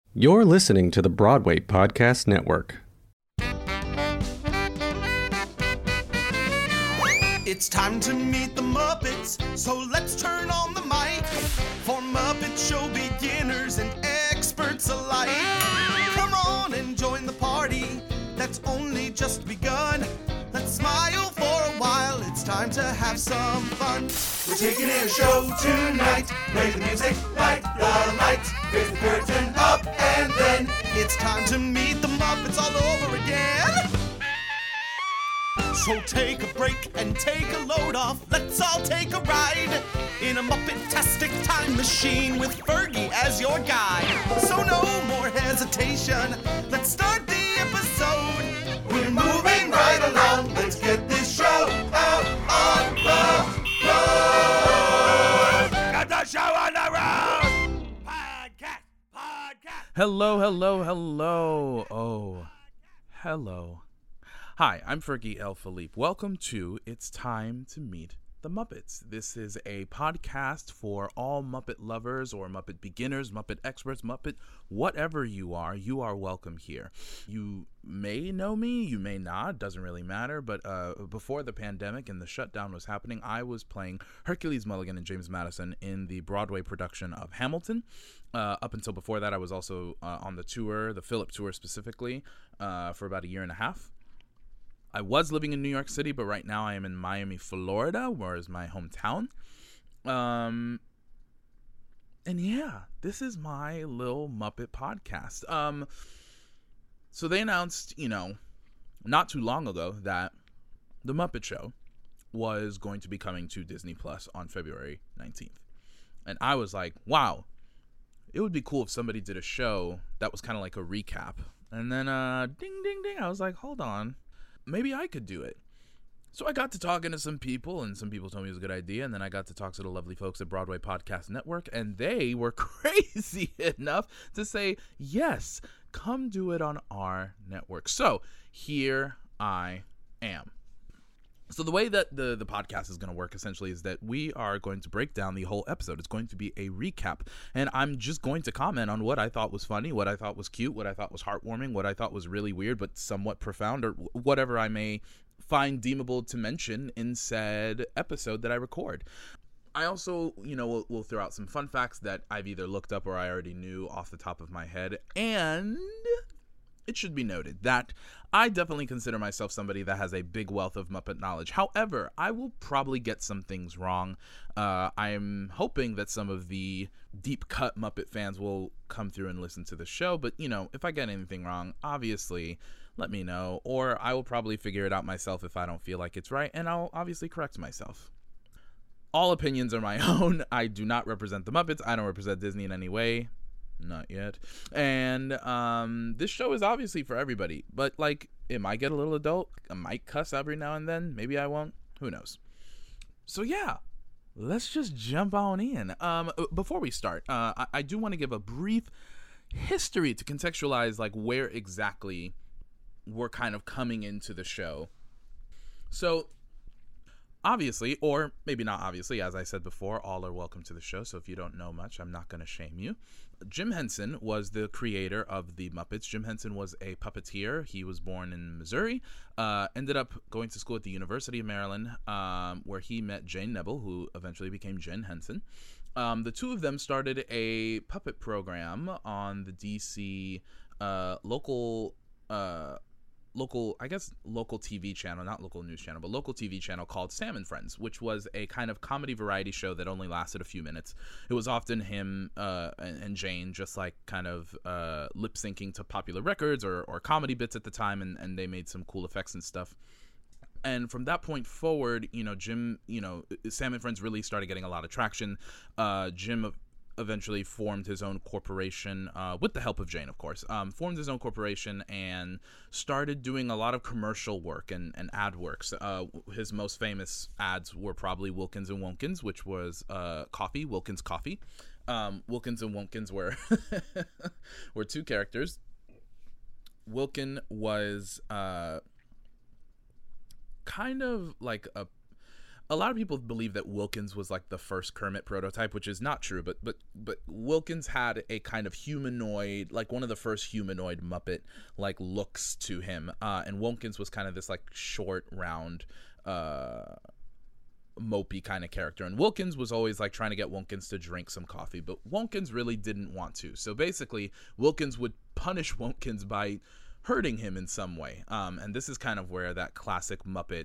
You're listening to the Broadway Podcast Network. It's time to meet the Muppets, so let's turn on the mic for Muppet Show beginners and experts alike. Come on and join the party that's only just begun. Let's smile for a while, it's time to have some fun. We're taking in a show tonight, play the music, light the lights, raise the curtain up, and then it's time to meet the Muppets all over again. So take a break and take a load off. Let's all take a ride in a Muppet-tastic time machine with Fergie as your guide. So no more hesitation. Let's start the episode. We're moving right along. Let's get this show out on the road. Got the show on the road. Podcast. Hello. Oh, hello. Hi, I'm Fergie L. Philippe. Welcome to It's Time to Meet the Muppets. This is a podcast for all Muppet lovers or Muppet beginners, Muppet experts, Muppet whatever you are welcome here. You may know me, you may not, doesn't really matter, but before the pandemic and the shutdown was happening, I was playing Hercules Mulligan and James Madison in the Broadway production of Hamilton. Up until before that, I was also on the tour, the Philip tour specifically, for about a year and a half. I was living in New York City, but right now I am in Miami, Florida, where is my hometown. And yeah, this is my little Muppet podcast. So they announced, not too long ago that The Muppet Show was going to be coming to Disney Plus on February 19th. And I was like, wow, it would be cool if somebody did a show that was kind of like a recap. And then, ding, ding, ding, I was like, hold on. Maybe I could do it. So I got to talking to some people, and some people told me it was a good idea, and then I got to talk to the lovely folks at Broadway Podcast Network, and they were crazy enough to say, yes, come do it on our network. So here I am. So the way that the podcast is going to work essentially is that we are going to break down the whole episode. It's going to be a recap, and I'm just going to comment on what I thought was funny, what I thought was cute, what I thought was heartwarming, what I thought was really weird but somewhat profound, or whatever I may find deemable to mention in said episode that I record. I also, will throw out some fun facts that I've either looked up or I already knew off the top of my head, and it should be noted that I definitely consider myself somebody that has a big wealth of Muppet knowledge. However, I will probably get some things wrong. I'm hoping that some of the deep-cut Muppet fans will come through and listen to the show. But, if I get anything wrong, obviously let me know. Or I will probably figure it out myself if I don't feel like it's right. And I'll obviously correct myself. All opinions are my own. I do not represent the Muppets. I don't represent Disney in any way. Not yet. And this show is obviously for everybody, but it might get a little adult. I might cuss every now and then. Maybe I won't. Who knows? So yeah, let's just jump on in. Before we start, I do want to give a brief history to contextualize where exactly we're kind of coming into the show. So obviously, or maybe not obviously, as I said before, all are welcome to the show, so if you don't know much, I'm not going to shame you. Jim Henson was the creator of the Muppets. Jim Henson was a puppeteer. He was born in Missouri, ended up going to school at the University of Maryland, where he met Jane Nebel, who eventually became Jen Henson. The two of them started a puppet program on the DC local TV channel, not local news channel, but local TV channel called Sam and Friends, which was a kind of comedy variety show that only lasted a few minutes. It was often him and Jane just kind of lip syncing to popular records or comedy bits at the time, and they made some cool effects and stuff. And from that point forward, Jim, Sam and Friends really started getting a lot of traction. Jim eventually formed his own corporation, with the help of Jane, of course, formed his own corporation and started doing a lot of commercial work and ad works. His most famous ads were probably Wilkins and Wonkins, which was coffee, Wilkins Coffee. Wilkins and Wonkins were were two characters. Wilkin was kind of like a lot of people believe that Wilkins was like the first Kermit prototype, which is not true, but Wilkins had a kind of humanoid, like one of the first humanoid Muppet like looks to him, and Wilkins was kind of this like short, round, mopey kind of character, and Wilkins was always like trying to get Wilkins to drink some coffee, but Wilkins really didn't want to. So basically, Wilkins would punish Wilkins by hurting him in some way, and this is kind of where that classic Muppet,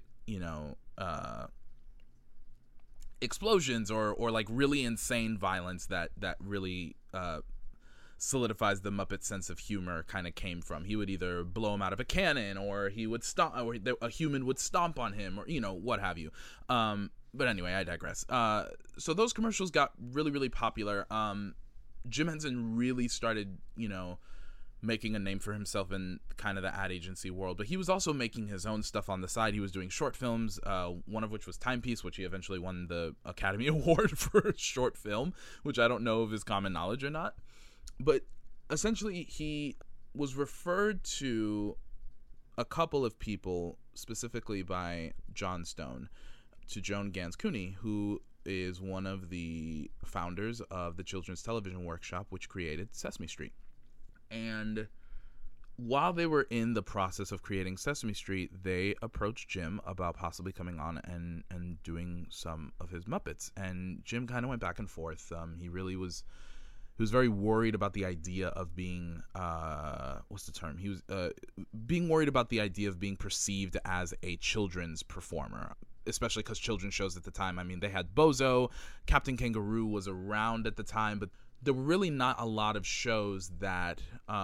explosions or like really insane violence that really solidifies the Muppet sense of humor kind of came from. He would either blow him out of a cannon, or he would stomp, or a human would stomp on him, or what have you. But anyway, I digress. So those commercials got really, really popular. Jim Henson really started, making a name for himself in kind of the ad agency world, but he was also making his own stuff on the side. He was doing short films, one of which was Timepiece, which he eventually won the Academy Award for short film, which I don't know if is common knowledge or not. But essentially, he was referred to a couple of people, specifically by John Stone, to Joan Gans Cooney, who is one of the founders of the Children's Television Workshop, which created Sesame Street. And while they were in the process of creating Sesame Street, they approached Jim about possibly coming on and doing some of his Muppets. And Jim kind of went back and forth. He was very worried about the idea of being, what's the term? He was being worried about the idea of being perceived as a children's performer, especially because children's shows at the time, I mean, they had Bozo, Captain Kangaroo was around at the time, but there were really not a lot of shows that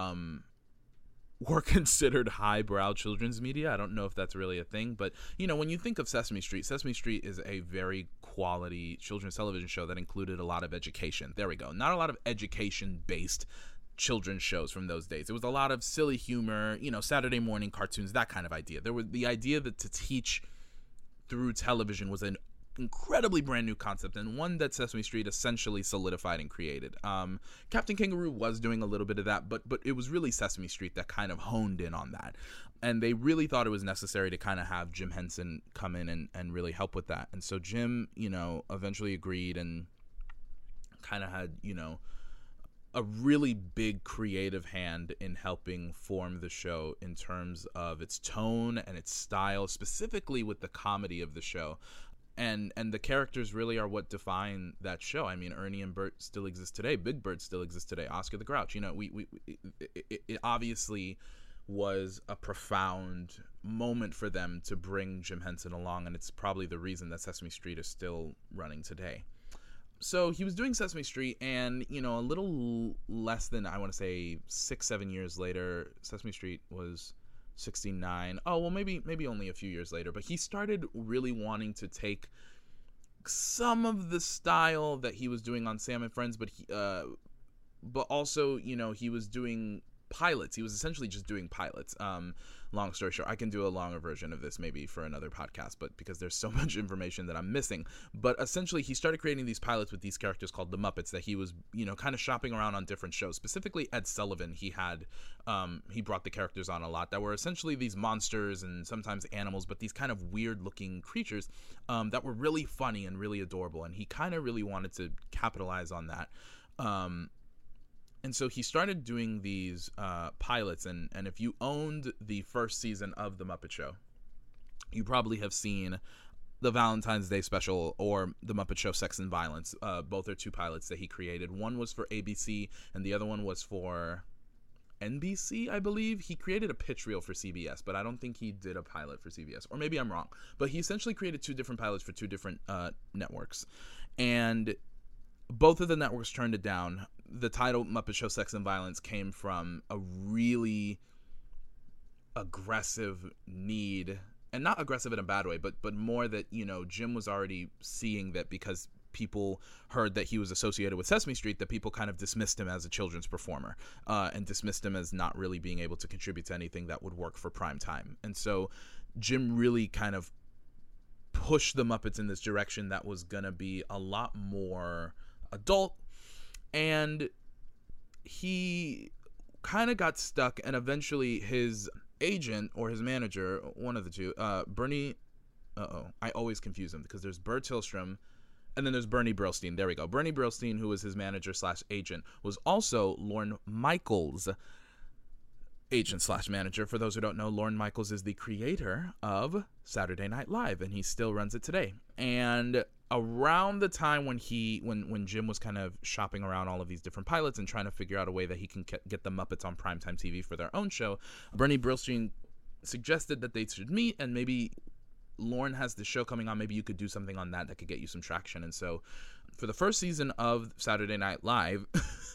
were considered highbrow children's media. I don't know if that's really a thing, but when you think of Sesame Street is a very quality children's television show that included a lot of education. There we go. Not a lot of education-based children's shows from those days. It was a lot of silly humor, Saturday morning cartoons, that kind of idea. There was the idea that to teach through television was an incredibly brand new concept, and one that Sesame Street essentially solidified and created. Captain Kangaroo was doing a little bit of that, but it was really Sesame Street that kind of honed in on that, and they really thought it was necessary to kind of have Jim Henson come in and really help with that. And so Jim eventually agreed and kind of had a really big creative hand in helping form the show in terms of its tone and its style, specifically with the comedy of the show. And the characters really are what define that show. I mean, Ernie and Bert still exist today. Big Bird still exists today. Oscar the Grouch. It obviously was a profound moment for them to bring Jim Henson along, and it's probably the reason that Sesame Street is still running today. So he was doing Sesame Street, and a little less than, I want to say, 6-7 years later, Sesame Street was 69. Oh, well, maybe only a few years later, but he started really wanting to take some of the style that he was doing on Sam and Friends, but also, he was doing pilots. He was essentially just doing pilots. Long story short, I can do a longer version of this maybe for another podcast, but because there's so much information that I'm missing. But essentially, he started creating these pilots with these characters called the Muppets that he was, kind of shopping around on different shows. Specifically, Ed Sullivan, he brought the characters on a lot that were essentially these monsters and sometimes animals, but these kind of weird-looking creatures that were really funny and really adorable. And he kind of really wanted to capitalize on that. And so he started doing these pilots, and if you owned the first season of The Muppet Show, you probably have seen the Valentine's Day special or The Muppet Show Sex and Violence. Both are two pilots that he created. One was for ABC, and the other one was for NBC, I believe. He created a pitch reel for CBS, but I don't think he did a pilot for CBS. Or maybe I'm wrong. But he essentially created two different pilots for two different networks. And both of the networks turned it down. The title Muppet Show Sex and Violence came from a really aggressive need, and not aggressive in a bad way, but more that, Jim was already seeing that because people heard that he was associated with Sesame Street, that people kind of dismissed him as a children's performer, and dismissed him as not really being able to contribute to anything that would work for prime time. And so Jim really kind of pushed the Muppets in this direction that was going to be a lot more adult, and he kind of got stuck, and eventually his agent or his manager, one of the two, Bernie I always confuse them because there's Bert Tillstrom, and then there's Bernie Brillstein. There we go. Bernie Brillstein, who was his manager / agent, was also Lorne Michaels' agent / manager. For those who don't know, Lorne Michaels is the creator of Saturday Night Live, and he still runs it today. And around the time when Jim was kind of shopping around all of these different pilots and trying to figure out a way that he can get the Muppets on primetime TV for their own show, Bernie Brillstein suggested that they should meet, and maybe Lorne has the show coming on, maybe you could do something on that could get you some traction. And so for the first season of Saturday Night Live,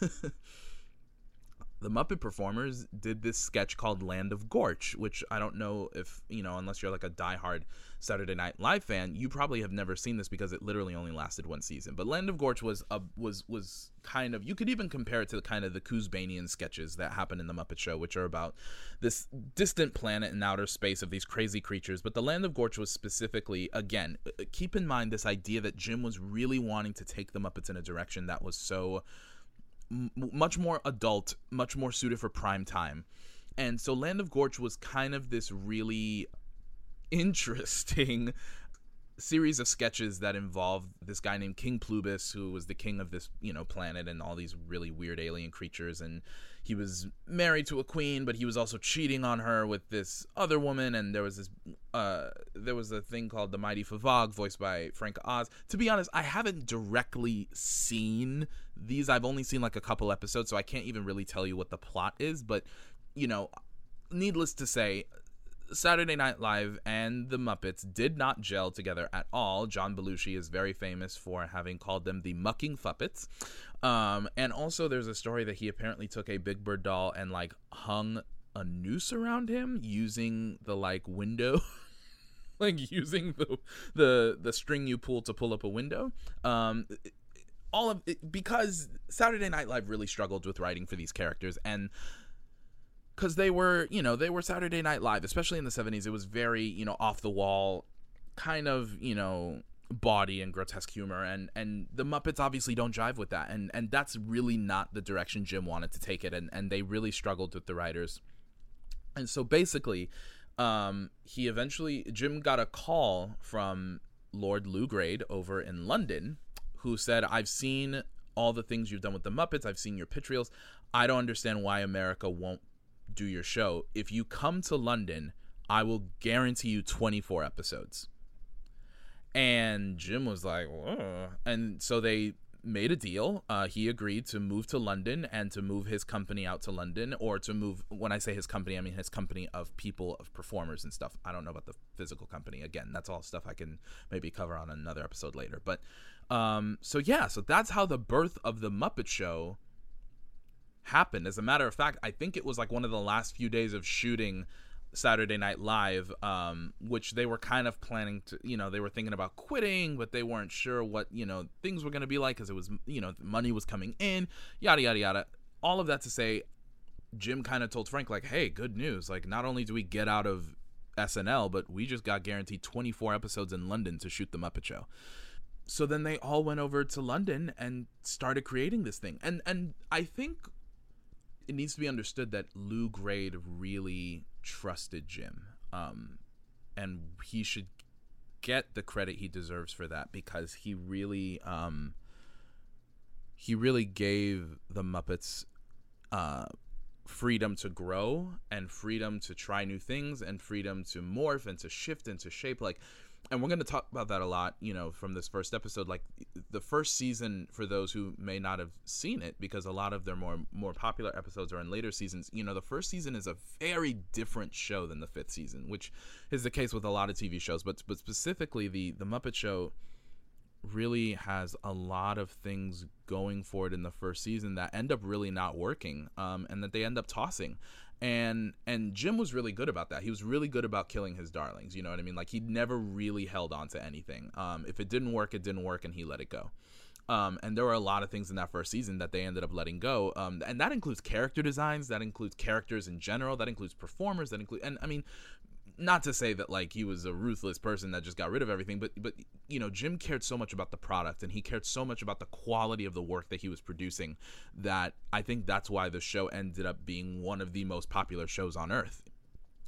the Muppet performers did this sketch called Land of Gorch, which I don't know if, unless you're like a diehard Saturday Night Live fan, you probably have never seen this because it literally only lasted one season. But Land of Gorch was kind of, you could even compare it to kind of the Kuzbanian sketches that happen in the Muppet Show, which are about this distant planet in outer space of these crazy creatures. But the Land of Gorch was specifically, again, keep in mind this idea that Jim was really wanting to take the Muppets in a direction that was so much more adult, much more suited for prime time. And so Land of Gorch was kind of this really interesting series of sketches that involved this guy named King Plubis, who was the king of this, planet and all these really weird alien creatures. And he was married to a queen, but he was also cheating on her with this other woman. And there was a thing called the Mighty Favog, voiced by Frank Oz. To be honest, I haven't directly seen these. I've only seen like a couple episodes, so I can't even really tell you what the plot is. But, needless to say, Saturday Night Live and the Muppets did not gel together at all. John Belushi is very famous for having called them the Mucking Fuppets. And also there's a story that he apparently took a Big Bird doll and like hung a noose around him using the like window, like using the string you pull to pull up a window. All of it, because Saturday Night Live really struggled with writing for these characters, and because they were Saturday Night Live, especially in the 70s. It was very, off the wall, kind of, bawdy and grotesque humor. And the Muppets obviously don't jive with that. And that's really not the direction Jim wanted to take it. And they really struggled with the writers. And so basically, Jim got a call from Lord Lou Grade over in London, who said, I've seen all the things you've done with the Muppets. I've seen your pitch reels. I don't understand why America won't do your show. If you come to London, I will guarantee you 24 episodes. And Jim was like, whoa. And so they made a deal. He agreed to move to London and to move his company out to London, or to move, when I say his company, I mean his company of people, of performers and stuff. I don't know about the physical company. Again, that's all stuff I can maybe cover on another episode later. But so that's how the birth of the Muppet Show happened. As a matter of fact, I think it was like one of the last few days of shooting Saturday Night Live, which they were kind of planning to, they were thinking about quitting, but they weren't sure what, things were going to be like, because it was, money was coming in, yada, yada, yada. All of that to say, Jim kind of told Frank, like, hey, good news. Like, not only do we get out of SNL, but we just got guaranteed 24 episodes in London to shoot the Muppet Show. So then they all went over to London and started creating this thing. And I think it needs to be understood that Lou Grade really trusted Jim, and he should get the credit he deserves for that, because he really gave the Muppets freedom to grow, and freedom to try new things, and freedom to morph and to shift and to shape. Like, and we're going to talk about that a lot, from this first episode. Like, the first season, for those who may not have seen it, because a lot of their more popular episodes are in later seasons, the first season is a very different show than the fifth season, which is the case with a lot of TV shows. But specifically, the Muppet Show really has a lot of things going for it in the first season that end up really not working, and that they end up tossing. And Jim was really good about that. He was really good about killing his darlings. You know what I mean? Like, he never really held on to anything. If it didn't work, and he let it go. And there were a lot of things in that first season that they ended up letting go. And that includes character designs. That includes characters in general. That includes performers. And I mean, not to say that like he was a ruthless person that just got rid of everything, but Jim cared so much about the product, and he cared so much about the quality of the work that he was producing, that I think that's why the show ended up being one of the most popular shows on earth.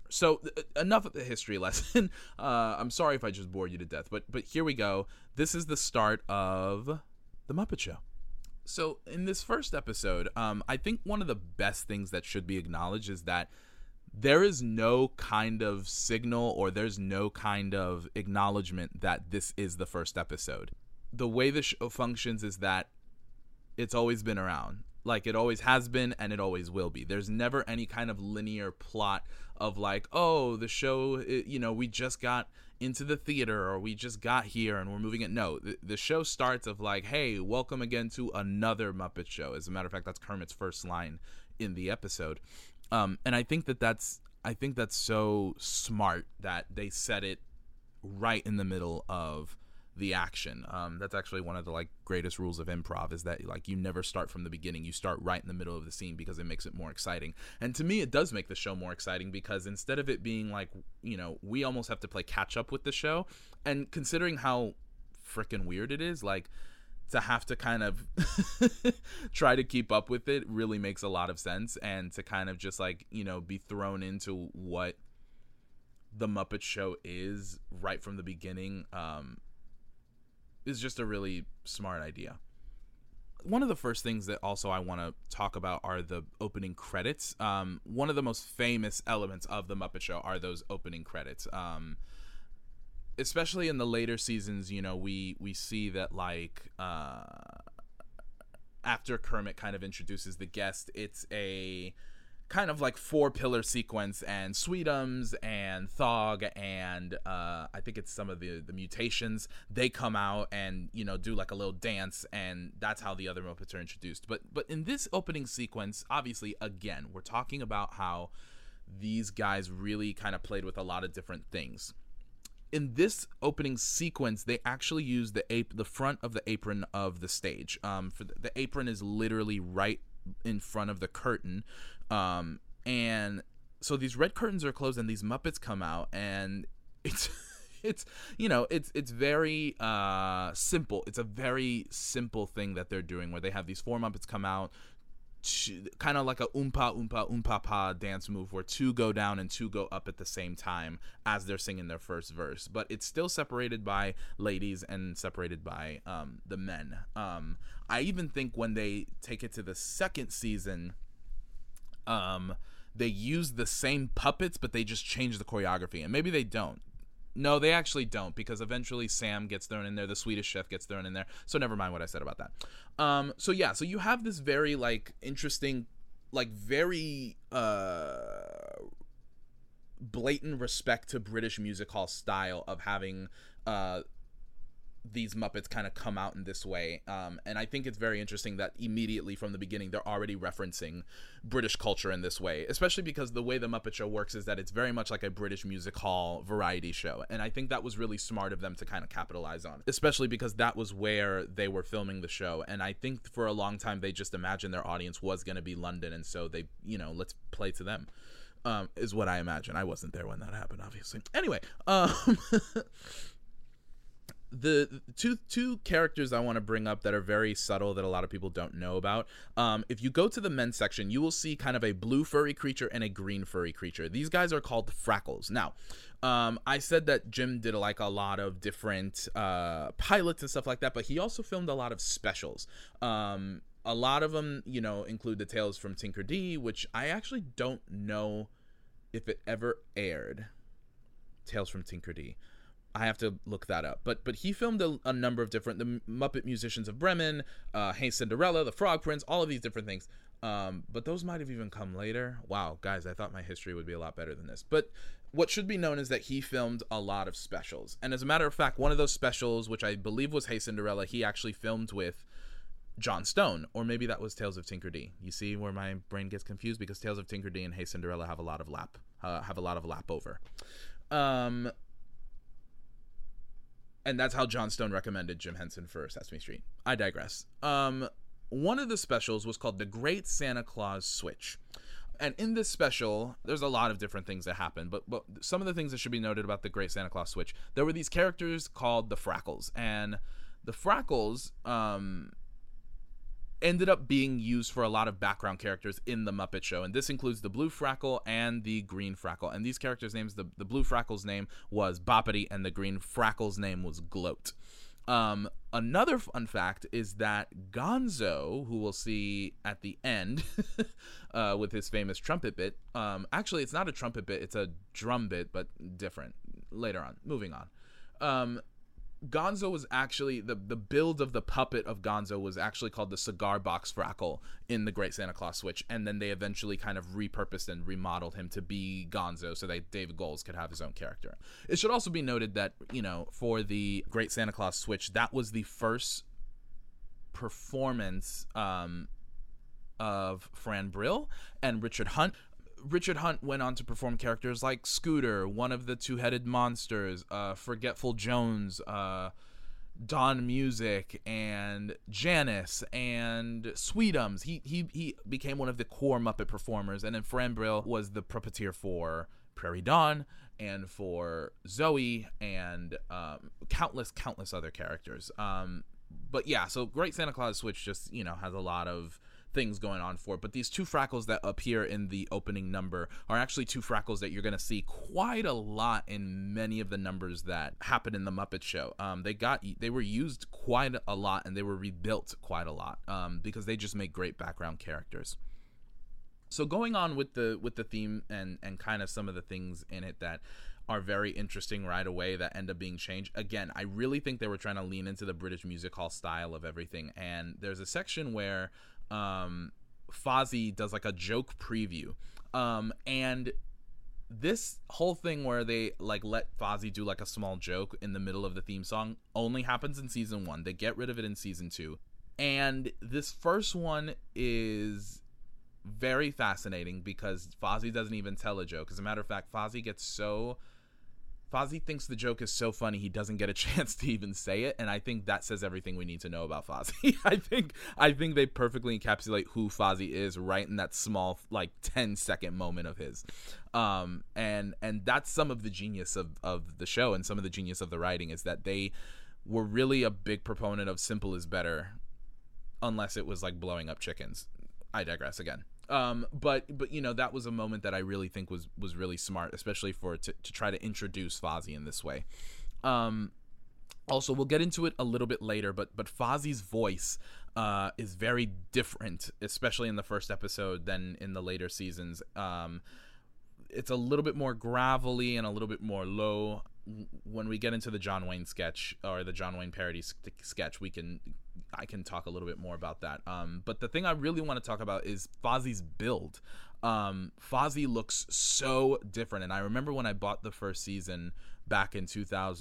So enough of the history lesson. I'm sorry if I just bored you to death, but here we go. This is the start of The Muppet Show. So in this first episode, I think one of the best things that should be acknowledged is that there is no kind of signal or there's no kind of acknowledgement that this is the first episode. The way the show functions is that it's always been around. Like, it always has been and it always will be. There's never any kind of linear plot of like, oh, the show, we just got into the theater or we just got here and we're moving it. No, the show starts of like, hey, welcome again to another Muppet Show. As a matter of fact, that's Kermit's first line in the episode. And I think that's so smart that they set it right in the middle of the action. That's actually one of the greatest rules of improv, is that you never start from the beginning. You start right in the middle of the scene because it makes it more exciting. And to me, it does make the show more exciting because instead of it being we almost have to play catch up with the show, and considering how freaking weird it is, to have to kind of try to keep up with it really makes a lot of sense. And to kind of just be thrown into what the Muppet Show is right from the beginning, is just a really smart idea. One of the first things that also I want to talk about are the opening credits. One of the most famous elements of the Muppet Show are those opening credits. Especially in the later seasons, we see that after Kermit kind of introduces the guest, it's a kind of 4-pillar sequence, and Sweetums and Thog and I think it's some of the mutations, they come out and do a little dance, and that's how the other Muppets are introduced. But in this opening sequence, obviously, again, we're talking about how these guys really kind of played with a lot of different things. In this opening sequence, they actually use the front of the apron of the stage. The apron is literally right in front of the curtain, and so these red curtains are closed and these Muppets come out, and it's very simple. It's a very simple thing that they're doing, where they have these 4 Muppets come out, kind of like a oompa oompa oompa pa dance move, where 2 go down and 2 go up at the same time as they're singing their first verse, but it's still separated by ladies and separated by the men. I even think when they take it to the second season, they use the same puppets, but they just change the choreography, and maybe they don't. No, they actually don't, because eventually Sam gets thrown in there, the Swedish Chef gets thrown in there, so never mind what I said about that. So you have this very interesting, very blatant respect to British music hall style of having these Muppets kind of come out in this way, and I think it's very interesting that immediately from the beginning they're already referencing British culture in this way, especially because the way the Muppet Show works is that it's very much like a British music hall variety show, and I think that was really smart of them to kind of capitalize on, especially because that was where they were filming the show, and I think for a long time they just imagined their audience was going to be London, and so they, let's play to them, is what I imagine. I wasn't there when that happened, obviously. Anyway, the two characters I want to bring up that are very subtle that a lot of people don't know about. If you go to the men's section, you will see kind of a blue furry creature and a green furry creature. These guys are called Frackles. Now, I said that Jim did a lot of different pilots and stuff like that, but he also filmed a lot of specials. A lot of them, include the Tales from Tinker D, which I actually don't know if it ever aired. Tales from Tinker D. I have to look that up, but he filmed a number of different, the Muppet Musicians of Bremen, Hey Cinderella, the Frog Prince, all of these different things, but those might have even come later. Wow, guys, I thought my history would be a lot better than this. But what should be known is that he filmed a lot of specials, and as a matter of fact, one of those specials, which I believe was Hey Cinderella, he actually filmed with John Stone, or maybe that was Tales of Tinker D. You see where my brain gets confused, because Tales of Tinker D and Hey Cinderella have a lot of lap over. And that's how John Stone recommended Jim Henson for Sesame Street. I digress. One of the specials was called The Great Santa Claus Switch. And in this special, there's a lot of different things that happen. But some of the things that should be noted about The Great Santa Claus Switch, there were these characters called the Frackles. And the Frackles, ended up being used for a lot of background characters in the Muppet Show, and this includes the Blue Frackle and the Green Frackle. And these characters' names, the Blue Frackle's name was Boppity, and the Green Frackle's name was Gloat. Another fun fact is that Gonzo, who we'll see at the end with his famous trumpet bit, actually it's not a trumpet bit, it's a drum bit, but different. Later on, moving on. Gonzo was actually, the build of the puppet of Gonzo was actually called the Cigar Box Frackle in the Great Santa Claus Switch, and then they eventually kind of repurposed and remodeled him to be Gonzo so that David Goelz could have his own character. It should also be noted that, for the Great Santa Claus Switch, that was the first performance of Fran Brill and Richard Hunt. Richard Hunt went on to perform characters like Scooter, one of the two-headed monsters, Forgetful Jones, Don Music, and Janice, and Sweetums. He became one of the core Muppet performers, and then Fran Brill was the puppeteer for Prairie Dawn and for Zoe and countless other characters. But yeah, so Great Santa Claus Switch just, has a lot of things going on for it. But these two Frackles that appear in the opening number are actually two Frackles that you're going to see quite a lot in many of the numbers that happen in the Muppet Show. They were used quite a lot, and they were rebuilt quite a lot because they just make great background characters. So going on with the theme and kind of some of the things in it that are very interesting right away that end up being changed. Again, I really think they were trying to lean into the British music hall style of everything. And there's a section where Fozzie does like a joke preview. And this whole thing where they like let Fozzie do like a small joke in the middle of the theme song only happens in season 1. They get rid of it in season 2. And this first one is very fascinating because Fozzie doesn't even tell a joke. As a matter of fact, Fozzie thinks the joke is so funny he doesn't get a chance to even say it, and I think that says everything we need to know about Fozzie. I think they perfectly encapsulate who Fozzie is right in that small, like 10-second moment of his. And that's some of the genius of the show, and some of the genius of the writing is that they were really a big proponent of simple is better, unless it was like blowing up chickens. I digress again. But that was a moment that I really think was really smart, especially to try to introduce Fozzie in this way. Also, we'll get into it a little bit later, but Fozzie's voice is very different, especially in the first episode than in the later seasons. It's a little bit more gravelly and a little bit more low. When we get into the John Wayne sketch or the John Wayne parody sketch, I can talk a little bit more about that. But the thing I really want to talk about is Fozzie's build. Fozzie looks so different, and I remember when I bought the first season back in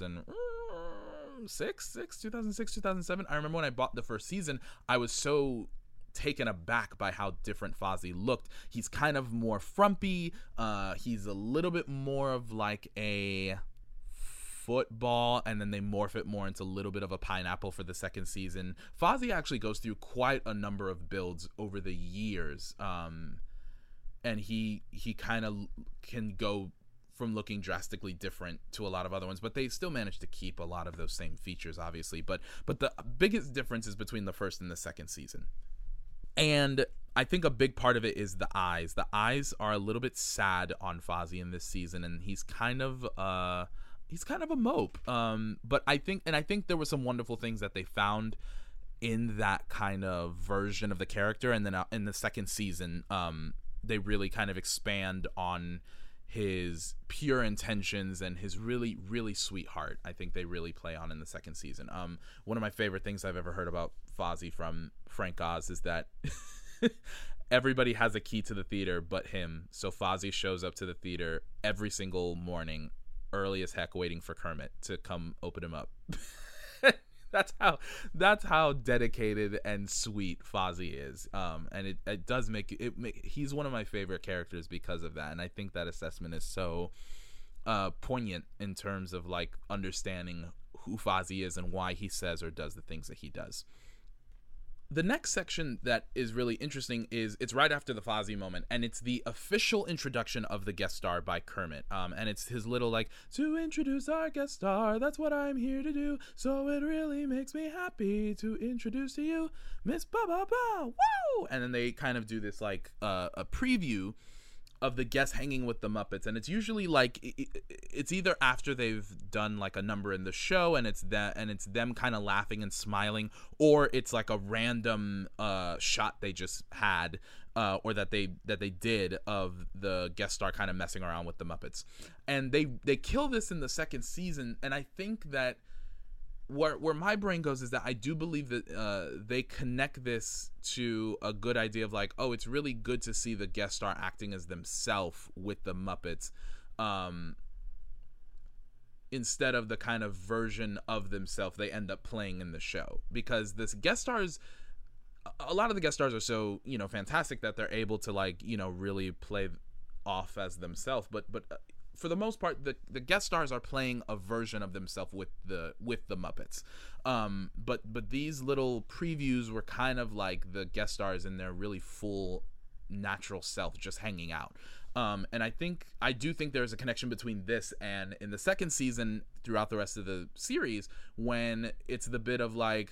2006, 2007. I remember when I bought the first season, I was so taken aback by how different Fozzie looked. He's kind of more frumpy. He's a little bit more of like a football, and then they morph it more into a little bit of a pineapple for the second season. Fozzie actually goes through quite a number of builds over the years, and he kind of can go from looking drastically different to a lot of other ones, but they still manage to keep a lot of those same features, obviously. But the biggest difference is between the first and the second season. And I think a big part of it is the eyes. The eyes are a little bit sad on Fozzie in this season, and he's kind of a mope. But I think there were some wonderful things that they found in that kind of version of the character, and then in the second season, they really kind of expand on his pure intentions and his really, really sweet heart. I think they really play on in the second season. One of my favorite things I've ever heard about Fozzie from Frank Oz is that everybody has a key to the theater but him. So Fozzie shows up to the theater every single morning, early as heck, waiting for Kermit to come open him up. That's how dedicated and sweet Fozzie is. And it does make he's one of my favorite characters because of that. And I think that assessment is so poignant in terms of like understanding who Fozzie is and why he says or does the things that he does. The next section that is really interesting is it's right after the Fozzie moment, and it's the official introduction of the guest star by Kermit. And it's his little like, to introduce our guest star, that's what I'm here to do. So it really makes me happy to introduce to you Miss Ba Ba Ba. Woo! And then they kind of do this like a preview of the guests hanging with the Muppets, and it's usually like it's either after they've done like a number in the show and it's them kind of laughing and smiling, or it's like a random shot they just had or that they did of the guest star kind of messing around with the Muppets. And they kill this in the second season, and I think that where my brain goes is that I do believe that they connect this to a good idea of like, oh, it's really good to see the guest star acting as themselves with the Muppets, instead of the kind of version of themselves they end up playing in the show. Because this guest stars, a lot of the guest stars are so, you know, fantastic that they're able to like, you know, really play off as themselves. But for the most part, the guest stars are playing a version of themselves with the Muppets. But these little previews were kind of like the guest stars in their really full natural self, just hanging out. And I do think there's a connection between this and in the second season throughout the rest of the series, when it's the bit of like,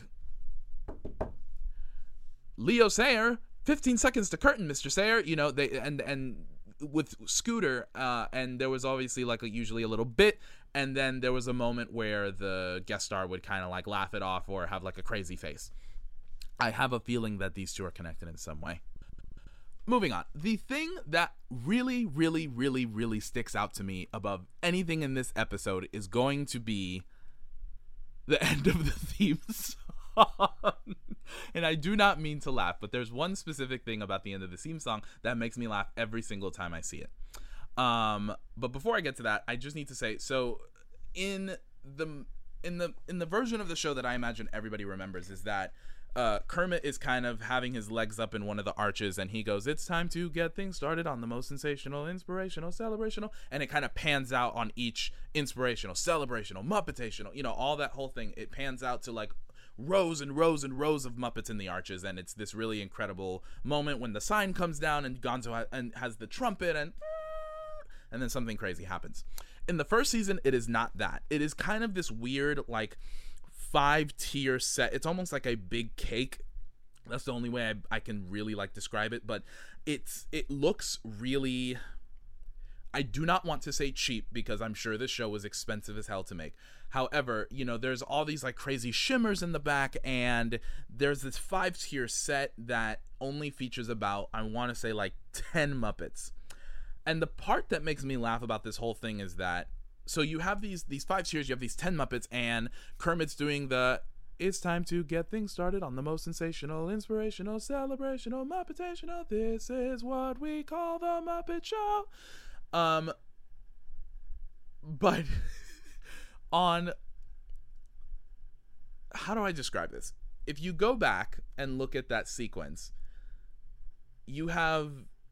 Leo Sayer, 15 seconds to curtain, Mr. Sayer, you know, they and with Scooter, and there was obviously like usually a little bit, and then there was a moment where the guest star would kind of like laugh it off or have like a crazy face. I have a feeling that these two are connected in some way. Moving on, the thing that really, really, really, really sticks out to me above anything in this episode is going to be the end of the theme song. And I do not mean to laugh, but there's one specific thing about the end of the theme song that makes me laugh every single time I see it. But before I get to that, I just need to say, so in the version of the show that I imagine everybody remembers is that Kermit is kind of having his legs up in one of the arches, and he goes, "It's time to get things started on the most sensational, inspirational, celebrational," and it kind of pans out on each inspirational, celebrational, Muppetational, you know, all that whole thing. It pans out to like rows and rows and rows of Muppets in the arches, and it's this really incredible moment when the sign comes down and Gonzo has the trumpet, and then something crazy happens. In the first season, it is not that. It is kind of this weird like 5-tier set. It's almost like a big cake. That's the only way I can really like describe it, but it looks really, I do not want to say cheap, because I'm sure this show was expensive as hell to make. However, you know, there's all these like crazy shimmers in the back, and there's this 5-tier set that only features about, I want to say like 10 Muppets. And the part that makes me laugh about this whole thing is that, so you have these 5 tiers, you have these 10 Muppets, and Kermit's doing the, "It's time to get things started on the most sensational, inspirational, celebrational, Muppetational. This is what we call the Muppet Show." But on, how do I describe this? If you go back and look at that sequence, you have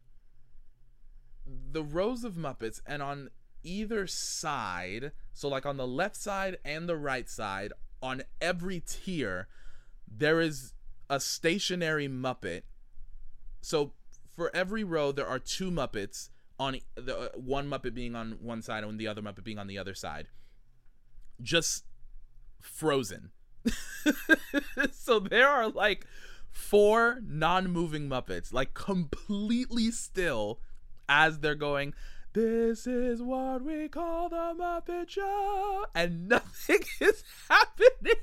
the rows of Muppets, and on either side, so like on the left side and the right side, on every tier, there is a stationary Muppet. So for every row, there are 2 Muppets, on the one Muppet being on one side and the other Muppet being on the other side, just frozen. So there are like 4 non-moving Muppets, like completely still, as they're going, "This is what we call the Muppet Show," and nothing is happening.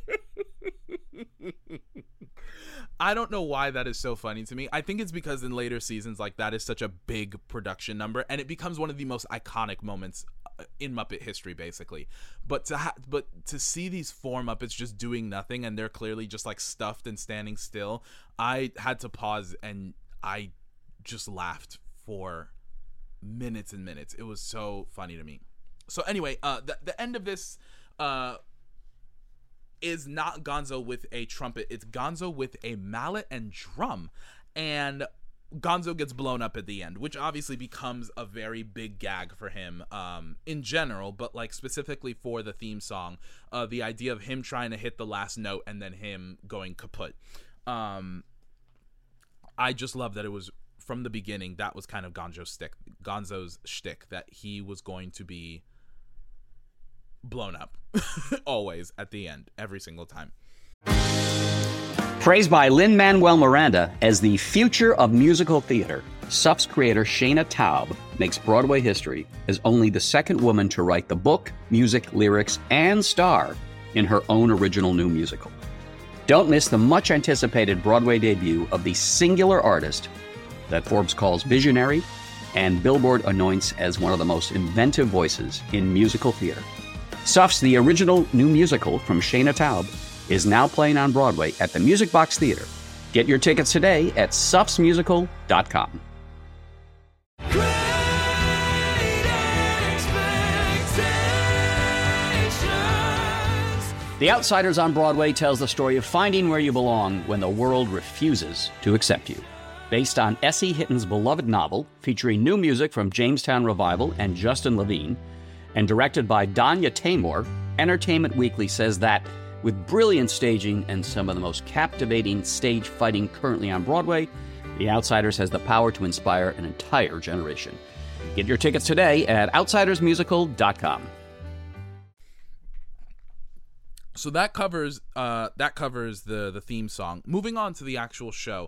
I don't know why that is so funny to me. I think it's because in later seasons, like, that is such a big production number, and it becomes one of the most iconic moments in Muppet history, basically. But to see these 4 Muppets just doing nothing, and they're clearly just like stuffed and standing still, I had to pause, and I just laughed for minutes and minutes. It was so funny to me. So anyway, the end of this is not Gonzo with a trumpet. It's Gonzo with a mallet and drum, and Gonzo gets blown up at the end, which obviously becomes a very big gag for him in general, but like specifically for the theme song, the idea of him trying to hit the last note and then him going kaput. I just love that it was from the beginning. That was kind of Gonzo's shtick, that he was going to be blown up always at the end, every single time. Praised by Lin-Manuel Miranda as the future of musical theater, Suff's creator Shayna Taub makes Broadway history as only the second woman to write the book, music, lyrics, and star in her own original new musical. Don't miss the much-anticipated Broadway debut of the singular artist that Forbes calls visionary and Billboard anoints as one of the most inventive voices in musical theater. Suff's The Original New Musical from Shayna Taub is now playing on Broadway at the Music Box Theater. Get your tickets today at suffsmusical.com. The Outsiders on Broadway tells the story of finding where you belong when the world refuses to accept you. Based on S.E. Hitton's beloved novel, featuring new music from Jamestown Revival and Justin Levine, and directed by Danya Taymor, Entertainment Weekly says that, with brilliant staging and some of the most captivating stage fighting currently on Broadway, The Outsiders has the power to inspire an entire generation. Get your tickets today at outsidersmusical.com. So that covers the theme song. Moving on to the actual show.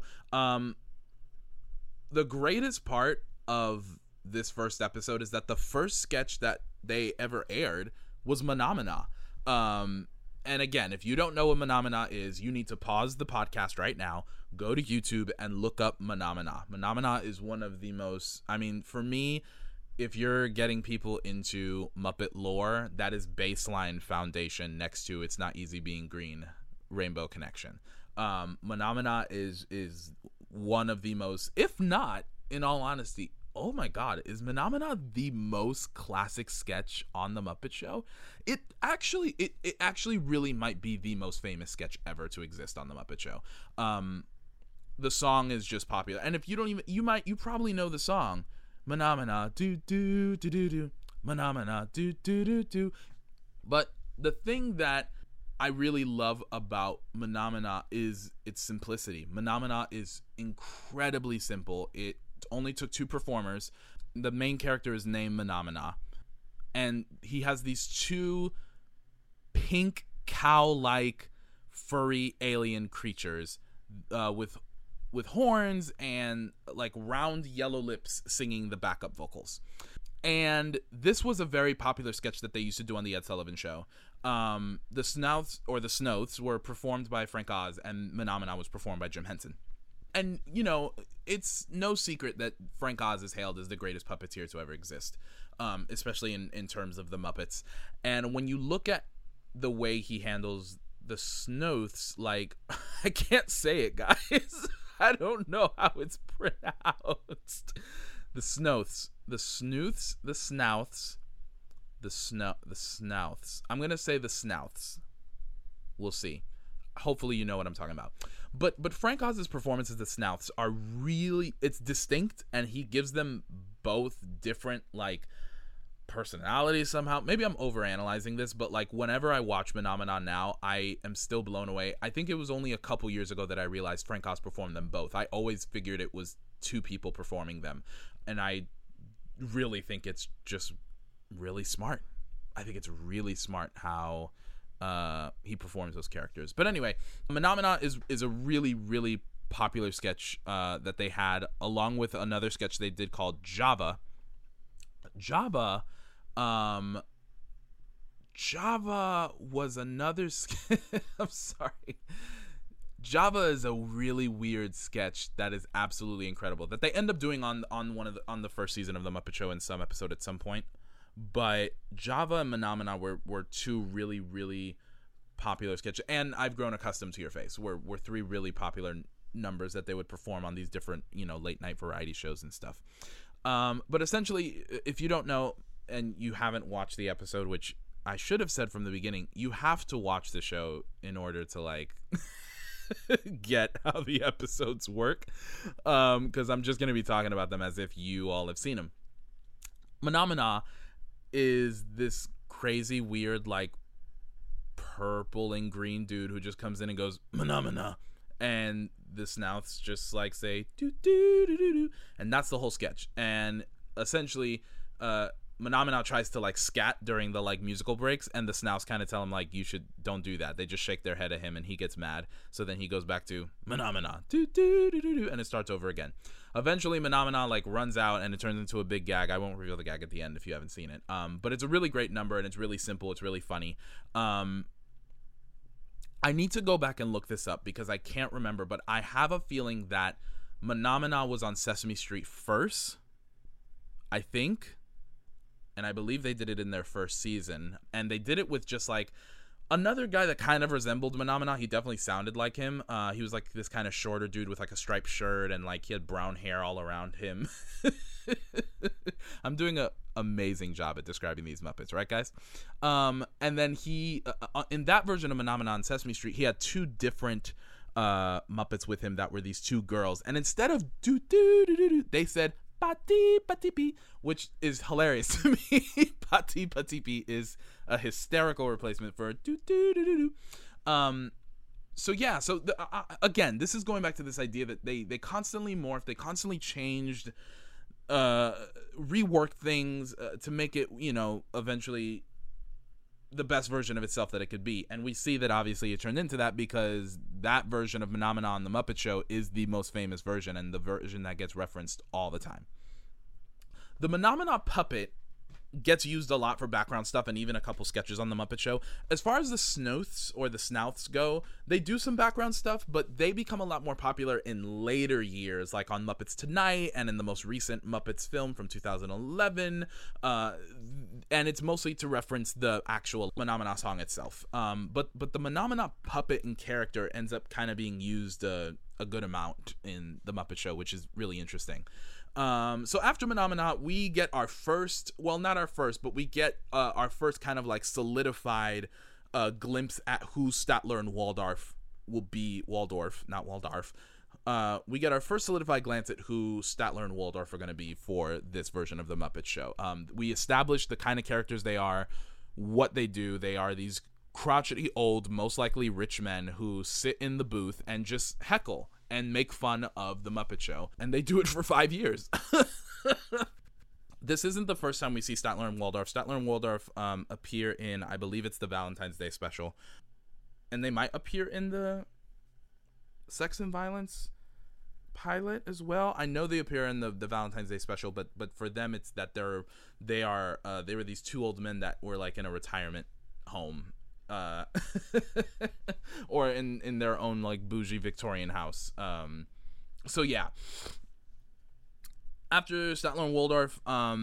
The greatest part of this first episode is that the first sketch that they ever aired was Menomina. And again, if you don't know what Menomina is, you need to pause the podcast right now, go to YouTube, and look up Menomina. Menomina is one of the most, I mean, for me, if you're getting people into Muppet lore, that is baseline foundation next to It's Not Easy Being Green, Rainbow Connection. Menomina is one of the most, if not, in all honesty, oh my God, is Menomina the most classic sketch on The Muppet Show? It actually really might be the most famous sketch ever to exist on The Muppet Show. The song is just popular. And if you don't even, you probably know the song. Menomina, do do do do do. Menomina, do do do do. But the thing that I really love about Menomina is its simplicity. Menomina is incredibly simple. It only took 2 performers. The main character is named Menomina, and he has these 2 pink cow-like furry alien creatures with horns and like round yellow lips singing the backup vocals. And this was a very popular sketch that they used to do on the Ed Sullivan Show. The Snoths were performed by Frank Oz, and Menomina was performed by Jim Henson. And, you know, it's no secret that Frank Oz is hailed as the greatest puppeteer to ever exist, especially in terms of the Muppets. And when you look at the way he handles the Snoths, like, I can't say it, guys. I don't know how it's pronounced. The Snoths. The Snooths? The Snouths? The Snouths. I'm going to say the Snouths. We'll see. Hopefully you know what I'm talking about. But Frank Oz's performance as the Snouths are really, it's distinct, and he gives them both different, like, personalities somehow. Maybe I'm overanalyzing this, but, like, whenever I watch Menomina now, I am still blown away. I think it was only a couple years ago that I realized Frank Oz performed them both. I always figured it was 2 people performing them, and I really think it's just really smart. I think it's really smart how he performs those characters. But anyway, Menomina is a really, really popular sketch that they had, along with another sketch they did called Java. Java was another I'm sorry. Java is a really weird sketch that is absolutely incredible, that they end up doing on the first season of The Muppet Show in some episode at some point. But Java and Menomina were 2 really, really popular sketches, and I've grown accustomed to Your Face were 3 really popular numbers that they would perform on these different, you know, late night variety shows and stuff. But essentially, if you don't know and you haven't watched the episode, which I should have said from the beginning, you have to watch the show in order to, like, get how the episodes work, because I'm just going to be talking about them as if you all have seen them. Menomina is this crazy, weird, like, purple and green dude who just comes in and goes, Menomina. And the Snouts just like say do do do do do, and that's the whole sketch. And essentially, Manamana tries to like scat during the like musical breaks, and the Snouts kind of tell him like, don't do that. They just shake their head at him, and he gets mad. So then he goes back to Manamana, do do do do do, and it starts over again. Eventually, Manamana like runs out, and it turns into a big gag. I won't reveal the gag at the end if you haven't seen it. But it's a really great number, and it's really simple. It's really funny. I need to go back and look this up because I can't remember, but I have a feeling that Manamana was on Sesame Street first, I think. And I believe they did it in their first season. And they did it with just like another guy that kind of resembled Manamana. He definitely sounded like him. He was like this kind of shorter dude with like a striped shirt, and like he had brown hair all around him. I'm doing an amazing job at describing these Muppets, right, guys? And then he, in that version of Manamana on Sesame Street, he had two different Muppets with him that were these two girls. And instead of do do do do do, they said Pati Patipi, which is hilarious to me. Pati Patipi is a hysterical replacement for do do do do do. So yeah, so again, this is going back to this idea that they constantly morphed, they constantly changed, reworked things to make it, you know, eventually the best version of itself that it could be. And we see that obviously it turned into that because that version of Manamana on The Muppet Show is the most famous version and the version that gets referenced all the time. The Manamana puppet gets used a lot for background stuff and even a couple sketches on The Muppet Show. As far as the Snouts go, they do some background stuff, but they become a lot more popular in later years, like on Muppets Tonight and in the most recent Muppets film from 2011. And it's mostly to reference the actual Manamana song itself. But the Manamana puppet and character ends up kind of being used a good amount in The Muppet Show, which is really interesting. So after Manamana, we get our first, well, not our first, but we get our first kind of like solidified glimpse at who Statler and Waldorf will be. Waldorf, not Waldorf. We get our first solidified glance at who Statler and Waldorf are going to be for this version of The Muppet Show. We establish the kind of characters they are, what they do. They are these crotchety old, most likely rich men who sit in the booth and just heckle and make fun of The Muppet Show. And they do it for 5 years. This isn't the first time we see Statler and Waldorf. Statler and Waldorf appear in, I believe it's the Valentine's Day special. And they might appear in the Sex and Violence pilot as well. I know they appear in the Valentine's Day special, but for them it's that they were these two old men that were like in a retirement home. Or in their own like bougie Victorian house. So yeah, after Statler and Waldorf,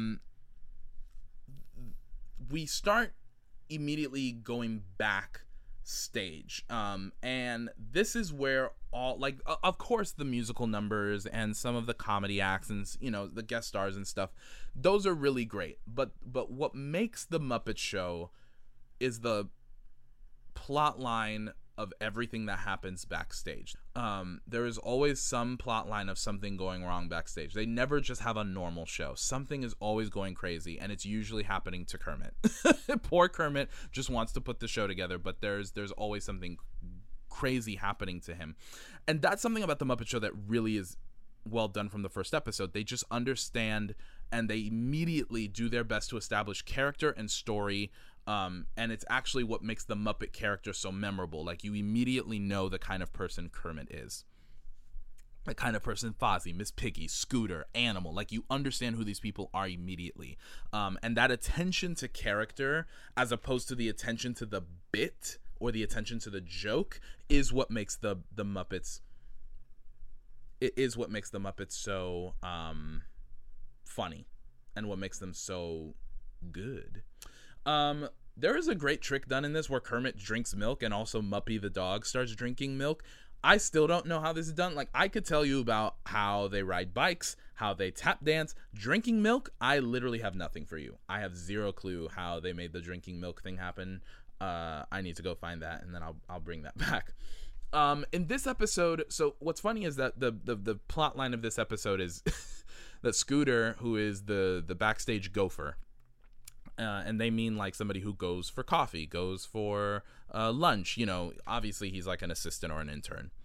we start immediately going backstage, and this is where all, like, of course the musical numbers and some of the comedy acts and, you know, the guest stars and stuff, those are really great, but what makes The Muppet Show is the plot line of everything that happens backstage. There is always some plot line of something going wrong backstage. They never just have a normal show. Something is always going crazy, and it's usually happening to Kermit. Poor Kermit just wants to put the show together, but there's always something crazy happening to him. And that's something about The Muppet Show that really is well done from the first episode. They just understand, and they immediately do their best to establish character and story. And it's actually what makes the Muppet character so memorable. Like, you immediately know the kind of person Kermit is. The kind of person Fozzie, Miss Piggy, Scooter, Animal. Like, you understand who these people are immediately. And that attention to character, as opposed to the attention to the bit or the attention to the joke, is what makes the Muppets... It is what makes the Muppets so funny. And what makes them so good. There is a great trick done in this where Kermit drinks milk and also Muppy the dog starts drinking milk. I still don't know how this is done. Like, I could tell you about how they ride bikes, how they tap dance. Drinking milk, I literally have nothing for you. I have zero clue how they made the drinking milk thing happen. I need to go find that, and then I'll bring that back. In this episode, so what's funny is that the plot line of this episode is that Scooter, who is the backstage gopher, and they mean like somebody who goes for coffee, goes for lunch, you know, obviously he's like an assistant or an intern.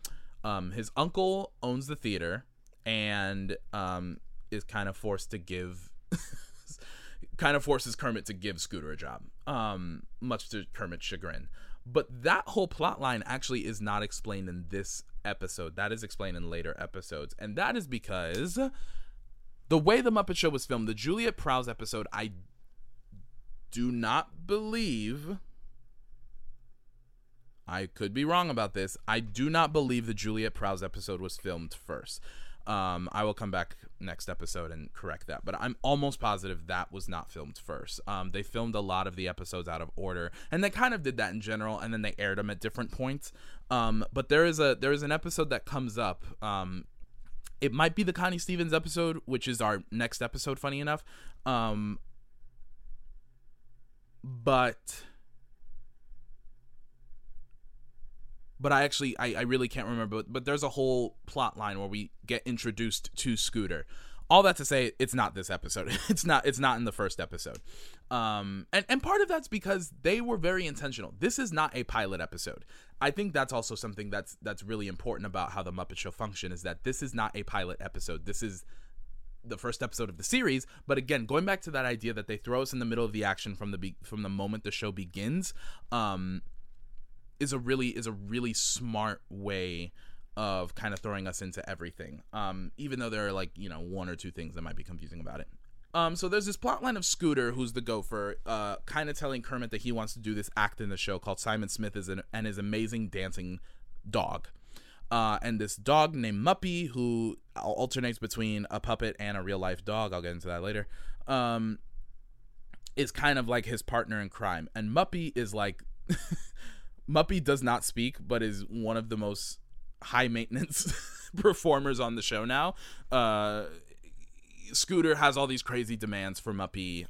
His uncle owns the theater and is kind of forced to give kind of forces Kermit to give Scooter a job, much to Kermit's chagrin. But that whole plot line actually is not explained in this episode. That is explained in later episodes. And that is because the way The Muppet Show was filmed, the Juliet Prowse episode, I do not believe, I could be wrong about this, I do not believe the Juliet Prowse episode was filmed first. I will come back next episode and correct that, but I'm almost positive that was not filmed first. They filmed a lot of the episodes out of order, and they kind of did that in general, and then they aired them at different points. But there is an episode that comes up. It might be the Connie Stevens episode, which is our next episode, funny enough. But I actually, I really can't remember. But there's a whole plot line where we get introduced to Scooter. All that to say, it's not this episode. It's not in the first episode. And part of that's because they were very intentional. This is not a pilot episode. I think that's also something that's really important about how the Muppet Show function, is that this is not a pilot episode. This is the first episode of the series. But again, going back to that idea that they throw us in the middle of the action from the moment the show begins, is a really smart way of kind of throwing us into everything. Even though there are one or two things that might be confusing about it. So there's this plot line of Scooter, who's the gopher, kind of telling Kermit that he wants to do this act in the show called Simon Smith and his amazing dancing dog. And this dog named Muppy, who alternates between a puppet and a real life dog, I'll get into that later, is kind of like his partner in crime. And Muppy is like Muppy does not speak, but is one of the most high maintenance performers on the show now. Scooter has all these crazy demands for Muppy,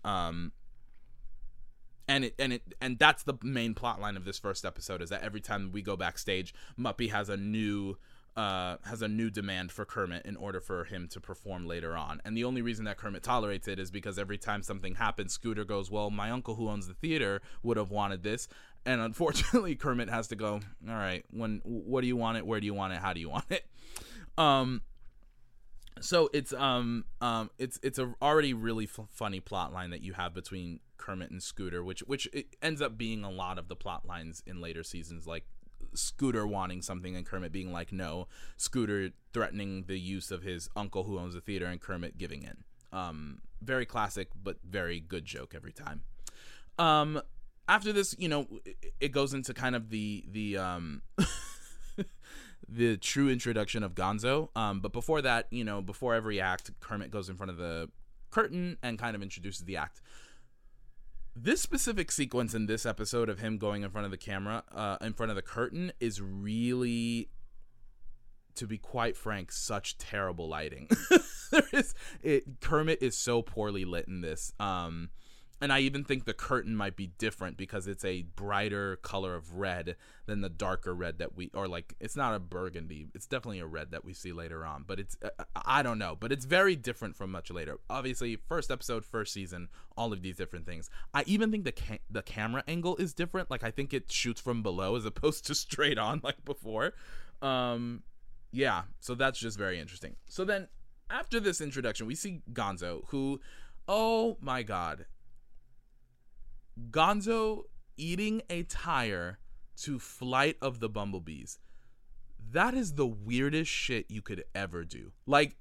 and that's the main plot line of this first episode, is that every time we go backstage, Muppy has a new demand for Kermit in order for him to perform later on. And the only reason that Kermit tolerates it is because every time something happens, Scooter goes, well, my uncle who owns the theater would have wanted this. And unfortunately, Kermit has to go, all right, what do you want it? Where do you want it? How do you want it? So it's a already really funny plot line that you have between Kermit and Scooter, which it ends up being a lot of the plot lines in later seasons, like Scooter wanting something and Kermit being like no, Scooter threatening the use of his uncle who owns the theater and Kermit giving in. Very classic, but very good joke every time. After this, it goes into kind of the the true introduction of Gonzo. But before that, before every act, Kermit goes in front of the curtain and kind of introduces the act. This specific sequence in this episode of him going in front of the camera, in front of the curtain, is really, to be quite frank, such terrible lighting. Kermit is so poorly lit in this. And I even think the curtain might be different because it's a brighter color of red than the darker red it's not a burgundy. It's definitely a red that we see later on, but it's, I don't know, but it's very different from much later. Obviously, first episode, first season, all of these different things. I even think the camera angle is different. Like, I think it shoots from below as opposed to straight on like before. Yeah, so that's just very interesting. So then after this introduction, we see Gonzo, who, oh my God, Gonzo eating a tire to Flight of the Bumblebees. That is the weirdest shit you could ever do. Like,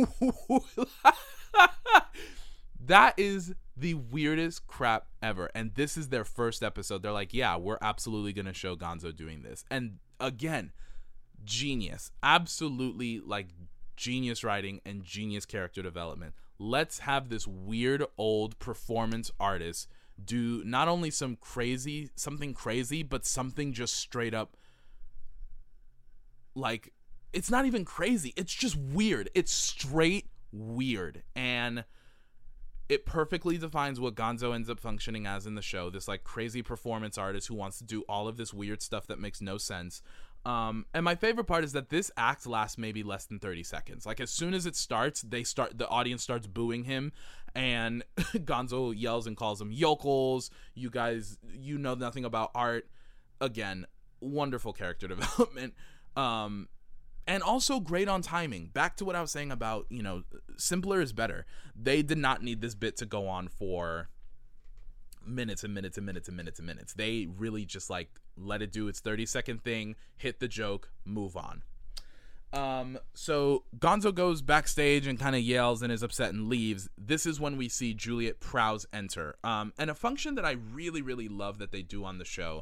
that is the weirdest crap ever. And this is their first episode. They're like, yeah, we're absolutely going to show Gonzo doing this. And again, genius. Absolutely, like, genius writing and genius character development. Let's have this weird old performance artist do not only something crazy, but something just straight up, like, it's not even crazy, it's just weird. It's straight weird, and it perfectly defines what Gonzo ends up functioning as in the show, this like crazy performance artist who wants to do all of this weird stuff that makes no sense. And my favorite part is that this act lasts maybe less than 30 seconds. Like, as soon as it starts, the audience starts booing him, and Gonzo yells and calls them yokels. You guys, you know nothing about art. Again, wonderful character development. And also great on timing. Back to what I was saying about, simpler is better. They did not need this bit to go on for minutes and minutes and minutes and minutes and minutes. They really just let it do its 30-second thing, hit the joke, move on. So Gonzo goes backstage and kind of yells and is upset and leaves. This is when we see Juliet Prowse enter. And a function that I really, really love that they do on the show,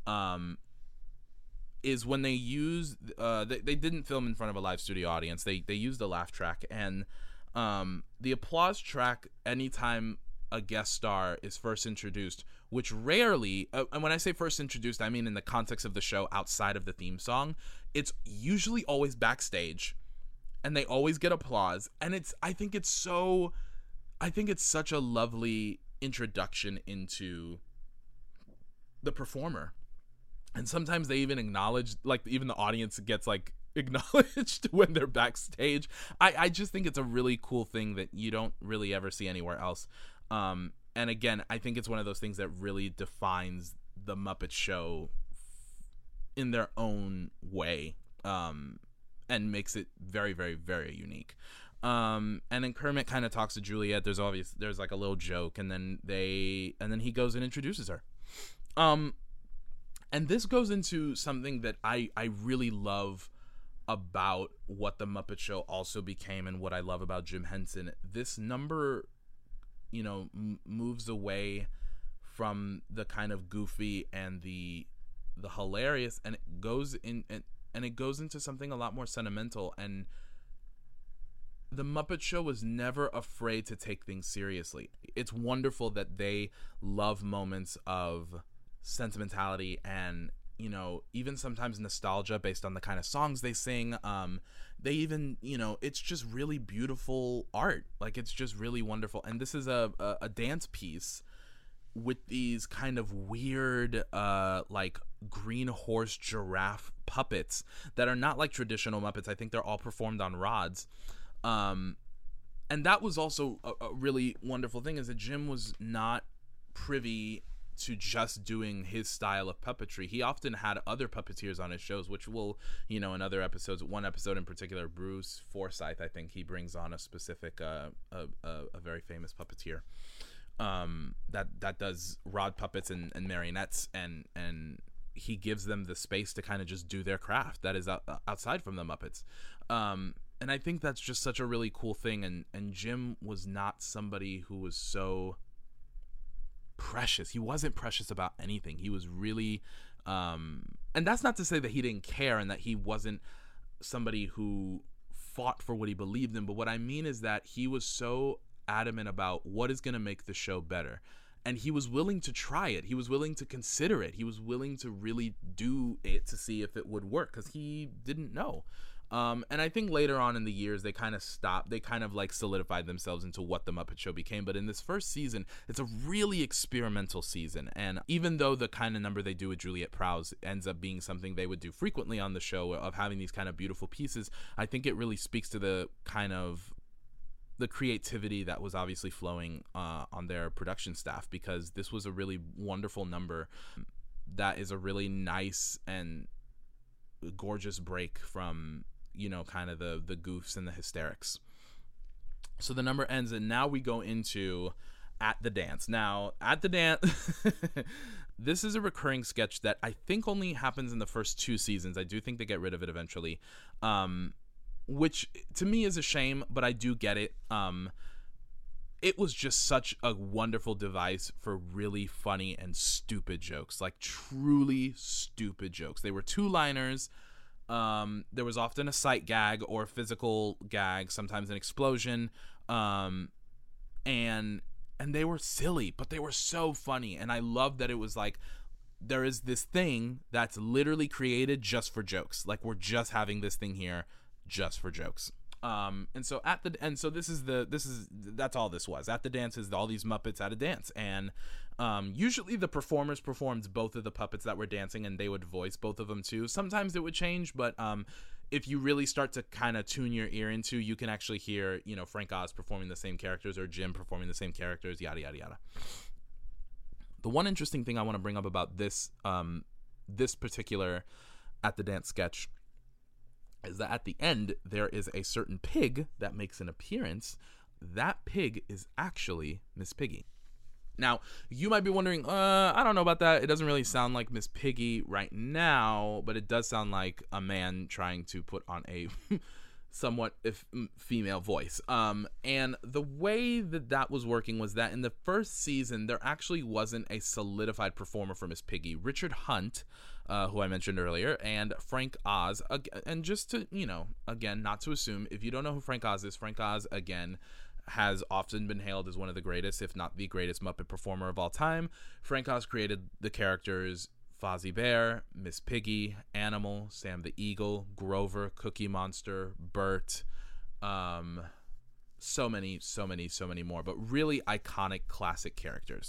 is when they use they didn't film in front of a live studio audience. They used a laugh track, and the applause track anytime a guest star is first introduced, which rarely, and when I say first introduced, I mean in the context of the show outside of the theme song, it's usually always backstage, and they always get applause, and I think it's such a lovely introduction into the performer. And sometimes they even acknowledge, even the audience gets acknowledged when they're backstage. I just think it's a really cool thing that you don't really ever see anywhere else. And again, I think it's one of those things that really defines the Muppet Show in their own way, and makes it very, very, very unique. And then Kermit kind of talks to Juliet. There's a little joke, and then he goes and introduces her. And this goes into something that I really love about what the Muppet Show also became, and what I love about Jim Henson. This number, moves away from the kind of goofy and the hilarious, and it goes into something a lot more sentimental. And the Muppet Show was never afraid to take things seriously. It's wonderful that they love moments of sentimentality and, even sometimes nostalgia based on the kind of songs they sing. They even, it's just really beautiful art. It's just really wonderful. And this is a dance piece with these kind of weird, green horse giraffe puppets that are not like traditional Muppets. I think they're all performed on rods. And that was also a really wonderful thing, is that Jim was not privy to just doing his style of puppetry. He often had other puppeteers on his shows, which will, in other episodes, one episode in particular, Bruce Forsyth, I think he brings on a specific, a very famous puppeteer, that does rod puppets and marionettes, and he gives them the space to kind of just do their craft that is outside from the Muppets. And I think that's just such a really cool thing. And Jim was not somebody who was so precious. He wasn't precious about anything. He was really, and that's not to say that he didn't care and that he wasn't somebody who fought for what he believed in. But what I mean is that he was so adamant about what is going to make the show better. And he was willing to try it. He was willing to consider it. He was willing to really do it to see if it would work, because he didn't know. And I think later on in the years, they kind of stopped. They kind of solidified themselves into what the Muppet Show became. But in this first season, it's a really experimental season. And even though the kind of number they do with Juliet Prowse ends up being something they would do frequently on the show, of having these kind of beautiful pieces, I think it really speaks to the kind of the creativity that was obviously flowing on their production staff, because this was a really wonderful number that is a really nice and gorgeous break from, kind of the goofs and the hysterics. So the number ends, and now we go into At the Dance. Now, At the Dance, this is a recurring sketch that I think only happens in the first 2 seasons. I do think they get rid of it eventually, which to me is a shame, but I do get it. It was just such a wonderful device for really funny and stupid jokes, truly stupid jokes. They were 2-liners. There was often a sight gag or a physical gag, sometimes an explosion, and they were silly, but they were so funny. And I love that it was there is this thing that's literally created just for jokes. We're just having this thing here just for jokes. That's all this was. At the Dance is all these Muppets at a dance, and usually the performers performed both of the puppets that were dancing, and they would voice both of them too. Sometimes it would change, but if you really start to kind of tune your ear into, you can actually hear, Frank Oz performing the same characters or Jim performing the same characters, yada yada yada. The one interesting thing I want to bring up about this particular At the Dance sketch is that at the end, there is a certain pig that makes an appearance. That pig is actually Miss Piggy. Now, you might be wondering, I don't know about that. It doesn't really sound like Miss Piggy right now, but it does sound like a man trying to put on a somewhat female voice. And the way that was working was that in the first season, there actually wasn't a solidified performer for Miss Piggy. Richard Hunt, who I mentioned earlier, and Frank Oz. And just to, again, not to assume, if you don't know who Frank Oz is, Frank Oz, again, has often been hailed as one of the greatest, if not the greatest Muppet performer of all time. Frank Oz created the characters Fozzie Bear, Miss Piggy, Animal, Sam the Eagle, Grover, Cookie Monster, Bert, so many more, but really iconic classic characters.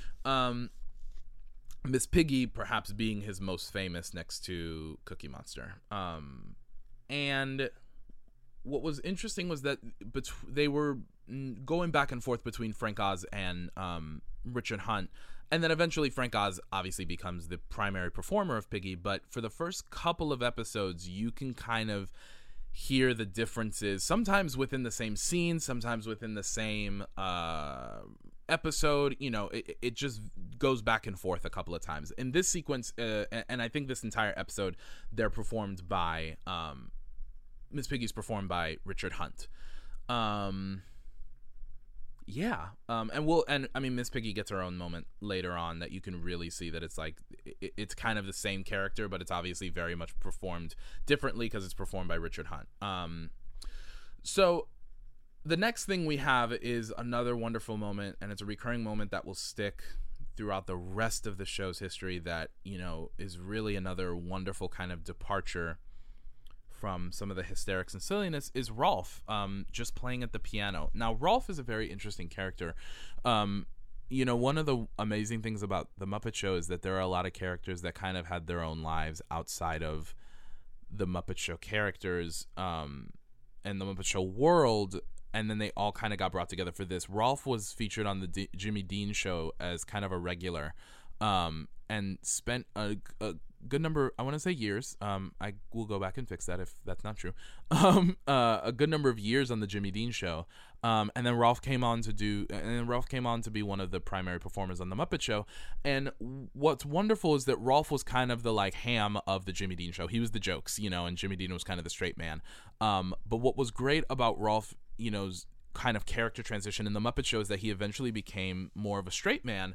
Miss Piggy perhaps being his most famous next to Cookie Monster. And what was interesting was that they were going back and forth between Frank Oz and Richard Hunt, and then eventually Frank Oz obviously becomes the primary performer of Piggy, but for the first couple of episodes, you can kind of hear the differences, sometimes within the same scene, sometimes within the same episode. It just goes back and forth a couple of times. In this sequence, and I think this entire episode, they're performed by Miss Piggy's performed by Richard Hunt. Miss Piggy gets her own moment later on that you can really see that it's like it's kind of the same character, but it's obviously very much performed differently because it's performed by Richard Hunt. So the next thing we have is another wonderful moment, and it's a recurring moment that will stick throughout the rest of the show's history that, is really another wonderful kind of departure from some of the hysterics and silliness, is Rolf just playing at the piano. Now, Rolf is a very interesting character. One of the amazing things about the Muppet Show is that there are a lot of characters that kind of had their own lives outside of the Muppet Show characters and the Muppet Show world, and then they all kind of got brought together for this. Rolf was featured on the Jimmy Dean Show as kind of a regular, and spent a good number, I want to say years, I will go back and fix that if that's not true, a good number of years on the Jimmy Dean Show, and then Rolf came on to be one of the primary performers on the Muppet Show. And what's wonderful is that Rolf was kind of the like Ham of the Jimmy Dean Show. He was the jokes, and Jimmy Dean was kind of the straight man. But what was great about Rolf, kind of character transition in the Muppet Show is that he eventually became more of a straight man.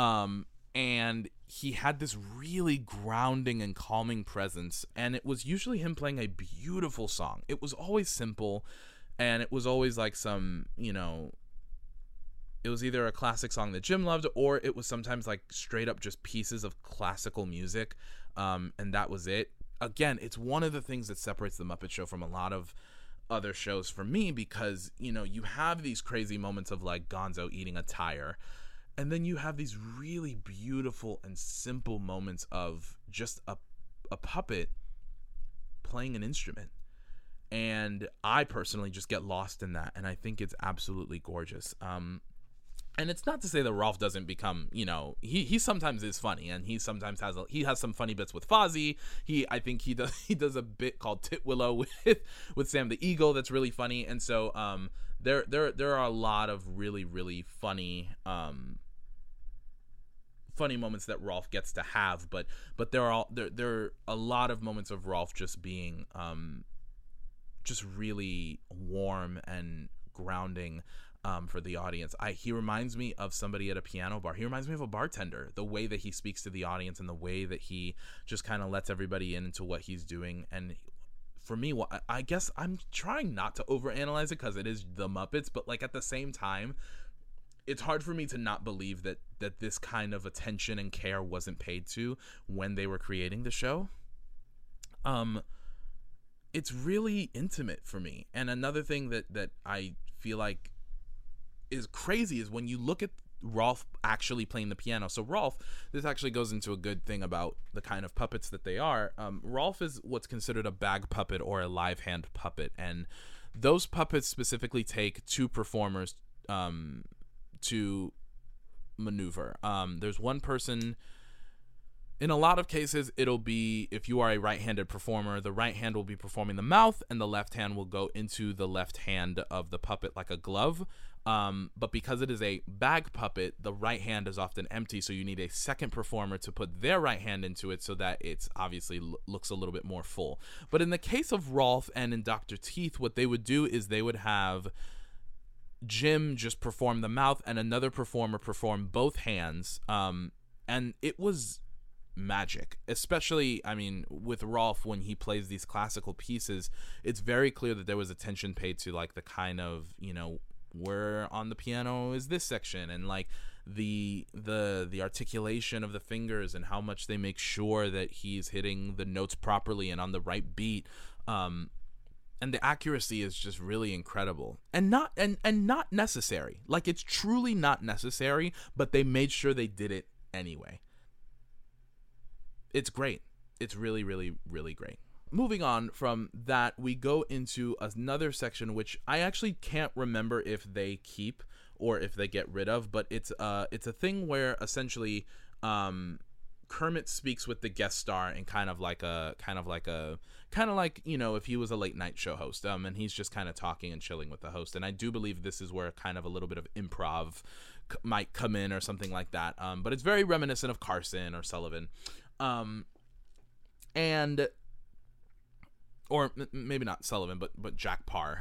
And he had this really grounding and calming presence, and it was usually him playing a beautiful song. It was always simple, and it was always like some, it was either a classic song that Jim loved, or it was sometimes like straight up just pieces of classical music, and that was it. Again, it's one of the things that separates the Muppet Show from a lot of other shows for me, because, you have these crazy moments of like Gonzo eating a tire, and then you have these really beautiful and simple moments of just a puppet playing an instrument. And I personally just get lost in that, and I think it's absolutely gorgeous. And it's not to say that Rolf doesn't become, he sometimes is funny, and he sometimes has some funny bits with Fozzie. I think he does a bit called Titwillow with Sam the Eagle that's really funny. And so there are a lot of really, really funny moments that Rolf gets to have, but there are a lot of moments of Rolf just being just really warm and grounding for the audience. He reminds me of somebody at a piano bar. He reminds me of a bartender, the way that he speaks to the audience and the way that he just kind of lets everybody into what he's doing. And for me, I guess I'm trying not to overanalyze it because it is the Muppets, but like at the same time, it's hard for me to not believe that this kind of attention and care wasn't paid to when they were creating the show. It's really intimate for me. And another thing that I feel like is crazy is when you look at Rolf actually playing the piano. So Rolf, this actually goes into a good thing about the kind of puppets that they are. Rolf is what's considered a bag puppet or a live hand puppet. And those puppets specifically take two performers to maneuver. There's one person In a lot of cases, it'll be, if you are a right-handed performer, the right hand will be performing the mouth, and the left hand will go into the left hand of the puppet like a glove. But because it is a bag puppet, the right hand is often empty, so you need a second performer to put their right hand into it so that it's obviously looks a little bit more full. But in the case of Rolf and in Dr. Teeth, what they would do is they would have Jim just perform the mouth and another performer perform both hands. And it was magic, especially, I mean, with Rolf, when he plays these classical pieces, it's very clear that there was attention paid to like the kind of, you know, where on the piano is this section, and like the articulation of the fingers and how much they make sure that he's hitting the notes properly and on the right beat. And the accuracy is just really incredible, and not necessary. Like, it's truly not necessary, but they made sure they did it anyway. It's great. It's really, really, really great.Moving on from that, we go into another section, which I actually can't remember if they keep or if they get rid of, but it's a thing where essentially Kermit speaks with the guest star in kind of like, you know, if he was a late night show host, and he's just kind of talking and chilling with the host. And I do believe this is where kind of a little bit of improv might come in or something like that. But it's very reminiscent of Carson or Sullivan. Or maybe not Sullivan, but Jack Parr.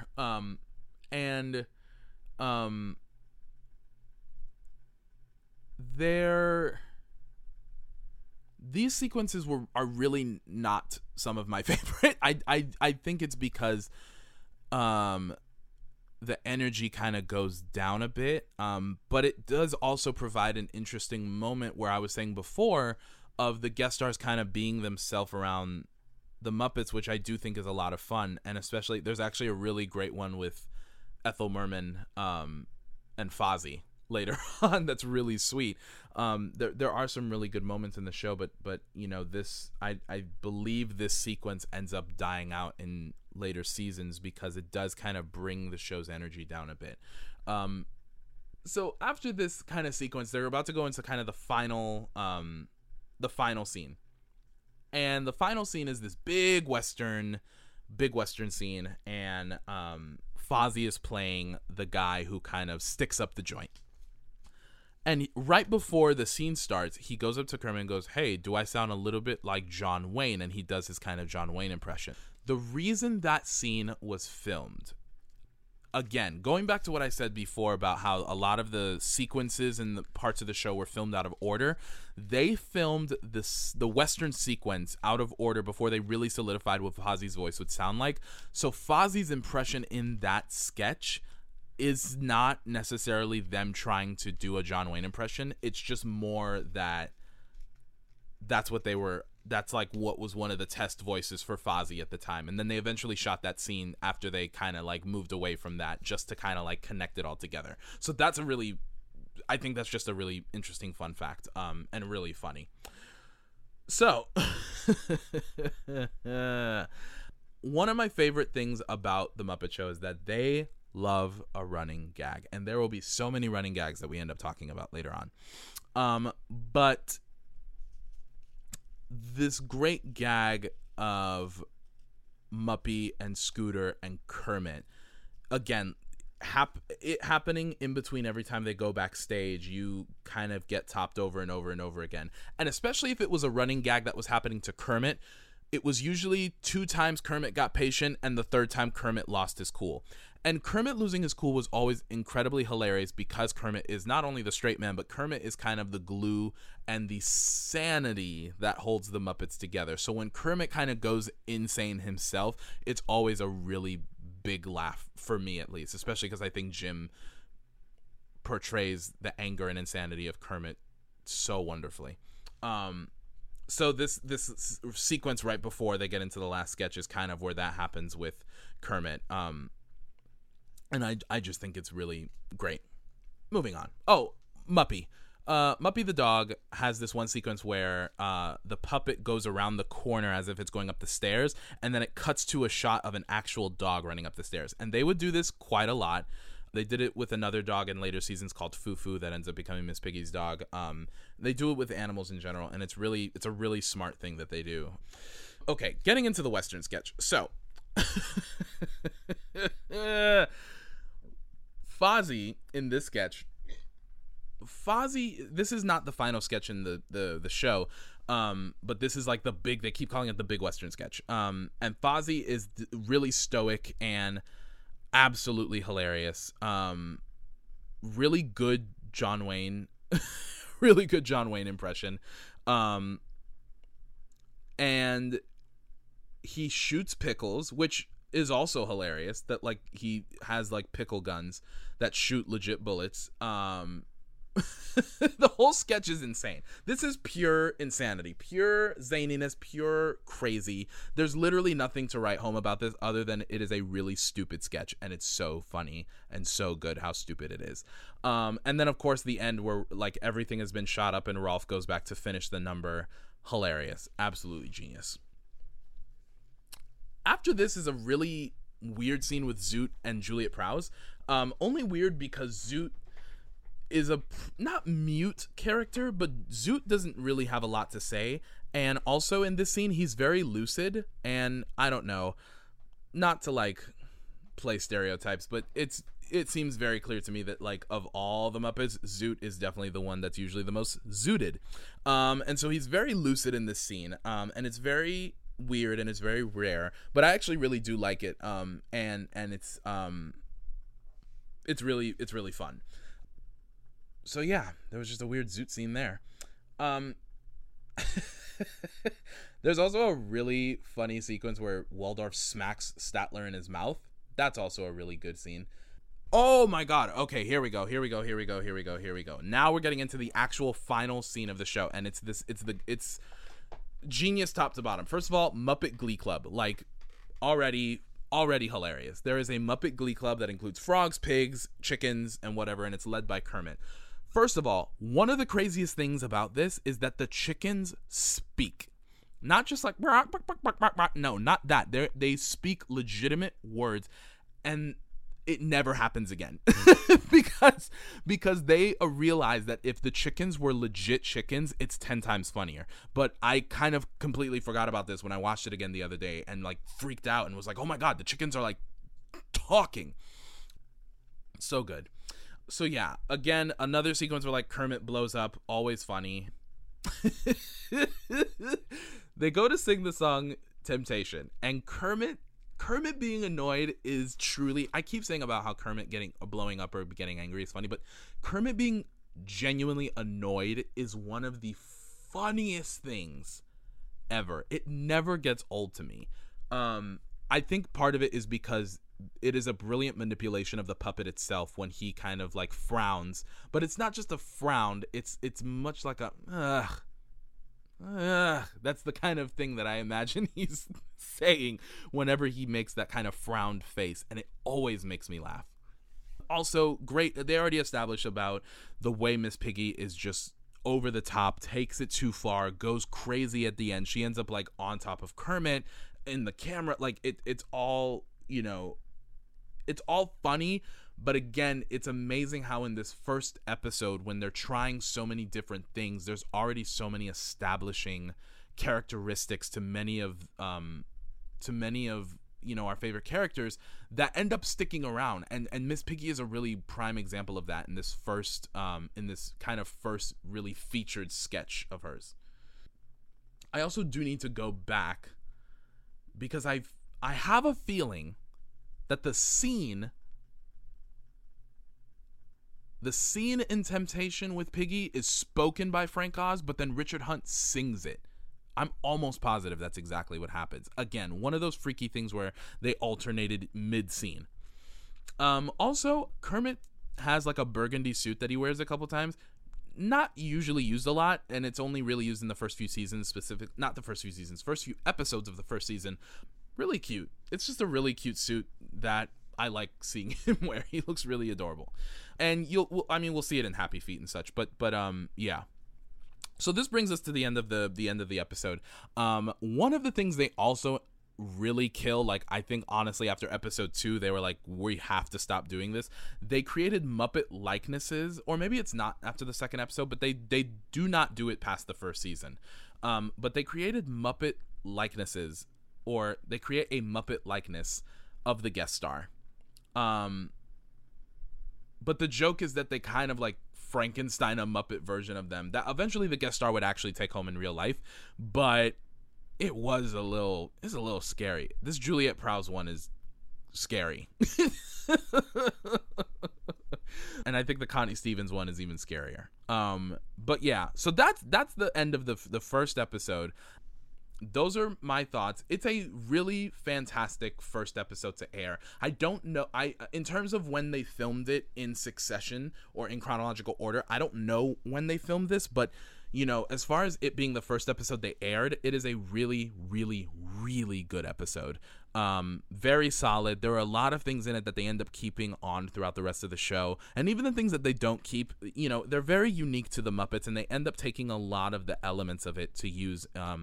These sequences are really not some of my favorite. I think it's because the energy kind of goes down a bit, but it does also provide an interesting moment where I was saying before of the guest stars kind of being themselves around the Muppets, which I do think is a lot of fun. And especially, there's actually a really great one with Ethel Merman and Fozzie later on that's really sweet. There are some really good moments in the show, but you know, this I believe this sequence ends up dying out in later seasons because it does kind of bring the show's energy down a bit. So after this kind of sequence, they're about to go into kind of the final scene. And the final scene is this big western scene, and Fozzie is playing the guy who kind of sticks up the joint. And right before the scene starts, he goes up to Kermit and goes, "Hey, do I sound a little bit like John Wayne?" And he does his kind of John Wayne impression. The reason that scene was filmed, again, going back to what I said before about how a lot of the sequences and the parts of the show were filmed out of order, they filmed the Western sequence out of order before they really solidified what Fozzie's voice would sound like. So Fozzie's impression in that sketch is not necessarily them trying to do a John Wayne impression. It's just more that's like what was one of the test voices for Fozzie at the time. And then they eventually shot that scene after they kind of like moved away from that, just to kind of like connect it all together. So I think that's just a really interesting fun fact, and really funny. So one of my favorite things about the Muppet Show is that they love a running gag, and there will be so many running gags that we end up talking about later on. But this great gag of Muppy and Scooter and Kermit, again, it happening in between every time they go backstage, you kind of get topped over and over and over again. And especially if it was a running gag that was happening to Kermit, it was usually 2 times Kermit got patient and the 3rd time Kermit lost his cool. And Kermit losing his cool was always incredibly hilarious because Kermit is not only the straight man, but Kermit is kind of the glue and the sanity that holds the Muppets together. So when Kermit kind of goes insane himself, it's always a really big laugh, for me at least, especially because I think Jim portrays the anger and insanity of Kermit so wonderfully. So this sequence right before they get into the last sketch is kind of where that happens with Kermit. And I just think it's really great. Moving on. Oh, Muppy. Muppy the dog has this one sequence where the puppet goes around the corner as if it's going up the stairs, and then it cuts to a shot of an actual dog running up the stairs. And they would do this quite a lot. They did it with another dog in later seasons called Fufu that ends up becoming Miss Piggy's dog. They do it with animals in general, and it's a really smart thing that they do. Okay, getting into the Western sketch. So, Fozzie in this sketch. This is not the final sketch in the show, but this is like they keep calling it the big Western sketch. And Fozzie is really stoic and absolutely hilarious. Really good John Wayne, really good John Wayne impression. And he shoots pickles, which is also hilarious, that like he has like pickle guns that shoot legit bullets. The whole sketch is insane. This is pure insanity, pure zaniness, pure crazy. There's literally nothing to write home about this other than it is a really stupid sketch, and it's so funny and so good how stupid it is. And then of course the end where like everything has been shot up and Rolf goes back to finish the number. Hilarious, absolutely genius. After this is a really weird scene with Zoot and Juliet Prowse. Only weird because Zoot is a not mute character, but Zoot doesn't really have a lot to say, and also in this scene he's very lucid, and I don't know, not to like play stereotypes, but it seems very clear to me that like of all the Muppets, Zoot is definitely the one that's usually the most zooted, and so he's very lucid in this scene, and it's very weird and it's very rare, but I actually really do like it, and it's really fun. So yeah, there was just a weird Zoot scene there. There's also a really funny sequence where Waldorf smacks Statler in his mouth. That's also a really good scene. Oh my god. Okay, here we go. Now we're getting into the actual final scene of the show, and it's genius top to bottom. First of all, Muppet Glee Club, like already hilarious. There is a Muppet Glee Club that includes frogs, pigs, chickens, and whatever, and it's led by Kermit. First of all, one of the craziest things about this is that the chickens speak. Not just like, no, not that. They speak legitimate words, and it never happens again. because they realize that if the chickens were legit chickens, it's 10 times funnier. But I kind of completely forgot about this when I watched it again the other day and like freaked out and was like, oh my god, the chickens are like talking. So good. So yeah, again, another sequence where like Kermit blows up, always funny. They go to sing the song Temptation, and Kermit being annoyed is truly, I keep saying about how Kermit blowing up or getting angry is funny, but Kermit being genuinely annoyed is one of the funniest things ever. It never gets old to me. I think part of it is because it is a brilliant manipulation of the puppet itself when he kind of like frowns, but it's not just a frown, it's much like a that's the kind of thing that I imagine he's saying whenever he makes that kind of frowned face, and it always makes me laugh. Also, great, they already established about the way Miss Piggy is just over the top, takes it too far, goes crazy at the end. She ends up like on top of Kermit in the camera, like it's all, you know, it's all funny, but again, it's amazing how in this first episode, when they're trying so many different things, there's already so many establishing characteristics to many of you know, our favorite characters that end up sticking around, and Miss Piggy is a really prime example of that in this first really featured sketch of hers. I also do need to go back because I have a feeling that the scene in Temptation with Piggy is spoken by Frank Oz, but then Richard Hunt sings it. I'm almost positive that's exactly what happens. Again, one of those freaky things where they alternated mid-scene. Also, Kermit has like a burgundy suit that he wears a couple times. Not usually used a lot, and it's only really used in the first few seasons, first few episodes of the first season. Really cute. It's just a really cute suit that I like seeing him wear. He looks really adorable. And we'll see it in Happy Feet and such, but yeah. So this brings us to the end of the episode. One of the things they also really kill. Like, I think honestly after episode 2 they were like, we have to stop doing this. They created Muppet likenesses, or maybe it's not after the second episode, but they do not do it past the first season. But they created Muppet likenesses, or they create a Muppet likeness of the guest star. But the joke is that they kind of like Frankenstein a Muppet version of them that eventually the guest star would actually take home in real life. But it's a little scary. This Juliet Prowse one is scary. And I think the Connie Stevens one is even scarier. But yeah, so that's the end of the first episode. Those are my thoughts. It's a really fantastic first episode to air. I don't know, in terms of when they filmed it in succession or in chronological order, I don't know when they filmed this, but you know, as far as it being the first episode they aired, it is a really, really, really good episode. Very solid. There are a lot of things in it that they end up keeping on throughout the rest of the show. And even the things that they don't keep, you know, they're very unique to the Muppets, and they end up taking a lot of the elements of it to use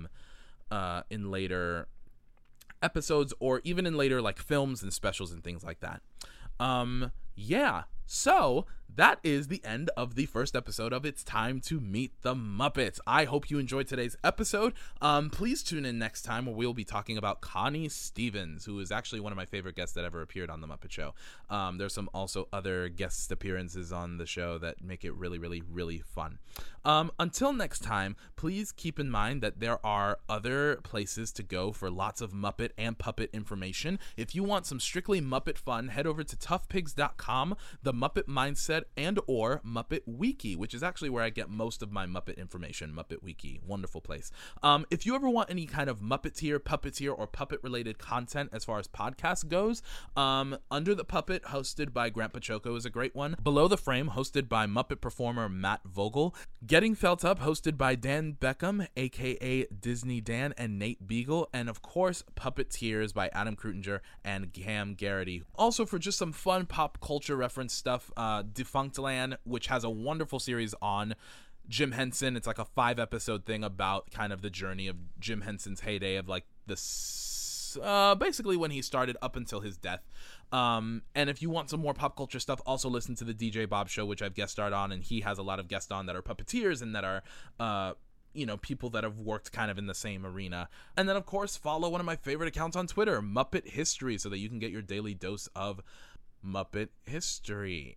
in later episodes, or even in later like films and specials and things like that. Yeah. So that is the end of the first episode of It's Time to Meet the Muppets. I hope you enjoyed today's episode. Please tune in next time where we'll be talking about Connie Stevens, who is actually one of my favorite guests that ever appeared on The Muppet Show. There's some also other guest appearances on the show that make it really, really, really fun. Until next time, please keep in mind that there are other places to go for lots of Muppet and puppet information. If you want some strictly Muppet fun, head over to toughpigs.com, the Muppet Mindset, and or Muppet Wiki, which is actually where I get most of my Muppet information. Muppet Wiki, wonderful place. If you ever want any kind of Muppeteer, puppeteer, or puppet-related content as far as podcast goes, Under the Puppet, hosted by Grant Pachoco, is a great one. Below the Frame, hosted by Muppet performer Matt Vogel. Getting Felt Up, hosted by Dan Beckham, aka Disney Dan, and Nate Beagle. And of course, Puppeteers by Adam Krutinger and Cam Garrity. Also, for just some fun pop culture reference stuff, Defunctland, which has a wonderful series on Jim Henson. It's like a 5-episode thing about kind of the journey of Jim Henson's heyday of like this, basically when he started up until his death. And if you want some more pop culture stuff, also listen to the DJ Bob Show, which I've guest starred on, and he has a lot of guests on that are puppeteers and that are, you know, people that have worked kind of in the same arena. And then, of course, follow one of my favorite accounts on Twitter, Muppet History, so that you can get your daily dose of Muppet history.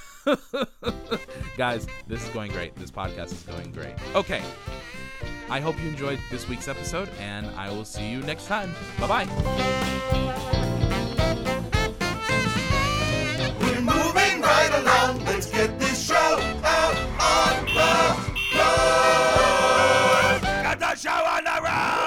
Guys, this is going great. This podcast is going great. Okay. I hope you enjoyed this week's episode, and I will see you next time. Bye-bye. We're moving right along. Let's get this show out on the road. Get the show on the road.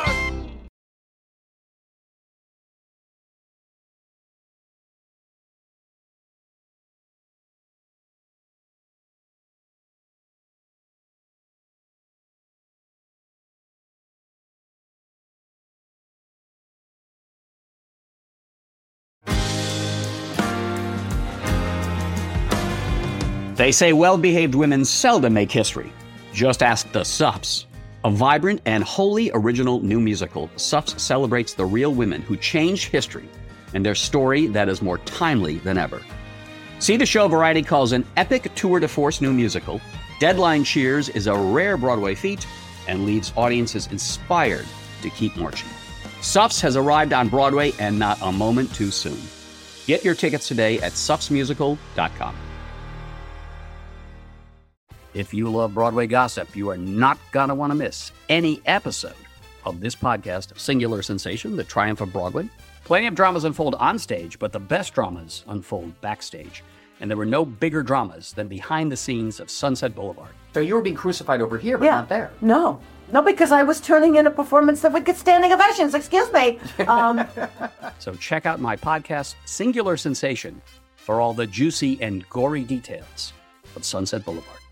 They say well-behaved women seldom make history. Just ask the Suffs. A vibrant and wholly original new musical, Suffs celebrates the real women who changed history and their story that is more timely than ever. See the show Variety calls an epic tour de force new musical. Deadline cheers is a rare Broadway feat and leaves audiences inspired to keep marching. Suffs has arrived on Broadway, and not a moment too soon. Get your tickets today at suffsmusical.com. If you love Broadway gossip, you are not going to want to miss any episode of this podcast, Singular Sensation, The Triumph of Broadway. Plenty of dramas unfold on stage, but the best dramas unfold backstage. And there were no bigger dramas than behind the scenes of Sunset Boulevard. So you were being crucified over here, but not there. No, because I was turning in a performance that would get standing ovations. Excuse me. So check out my podcast, Singular Sensation, for all the juicy and gory details of Sunset Boulevard.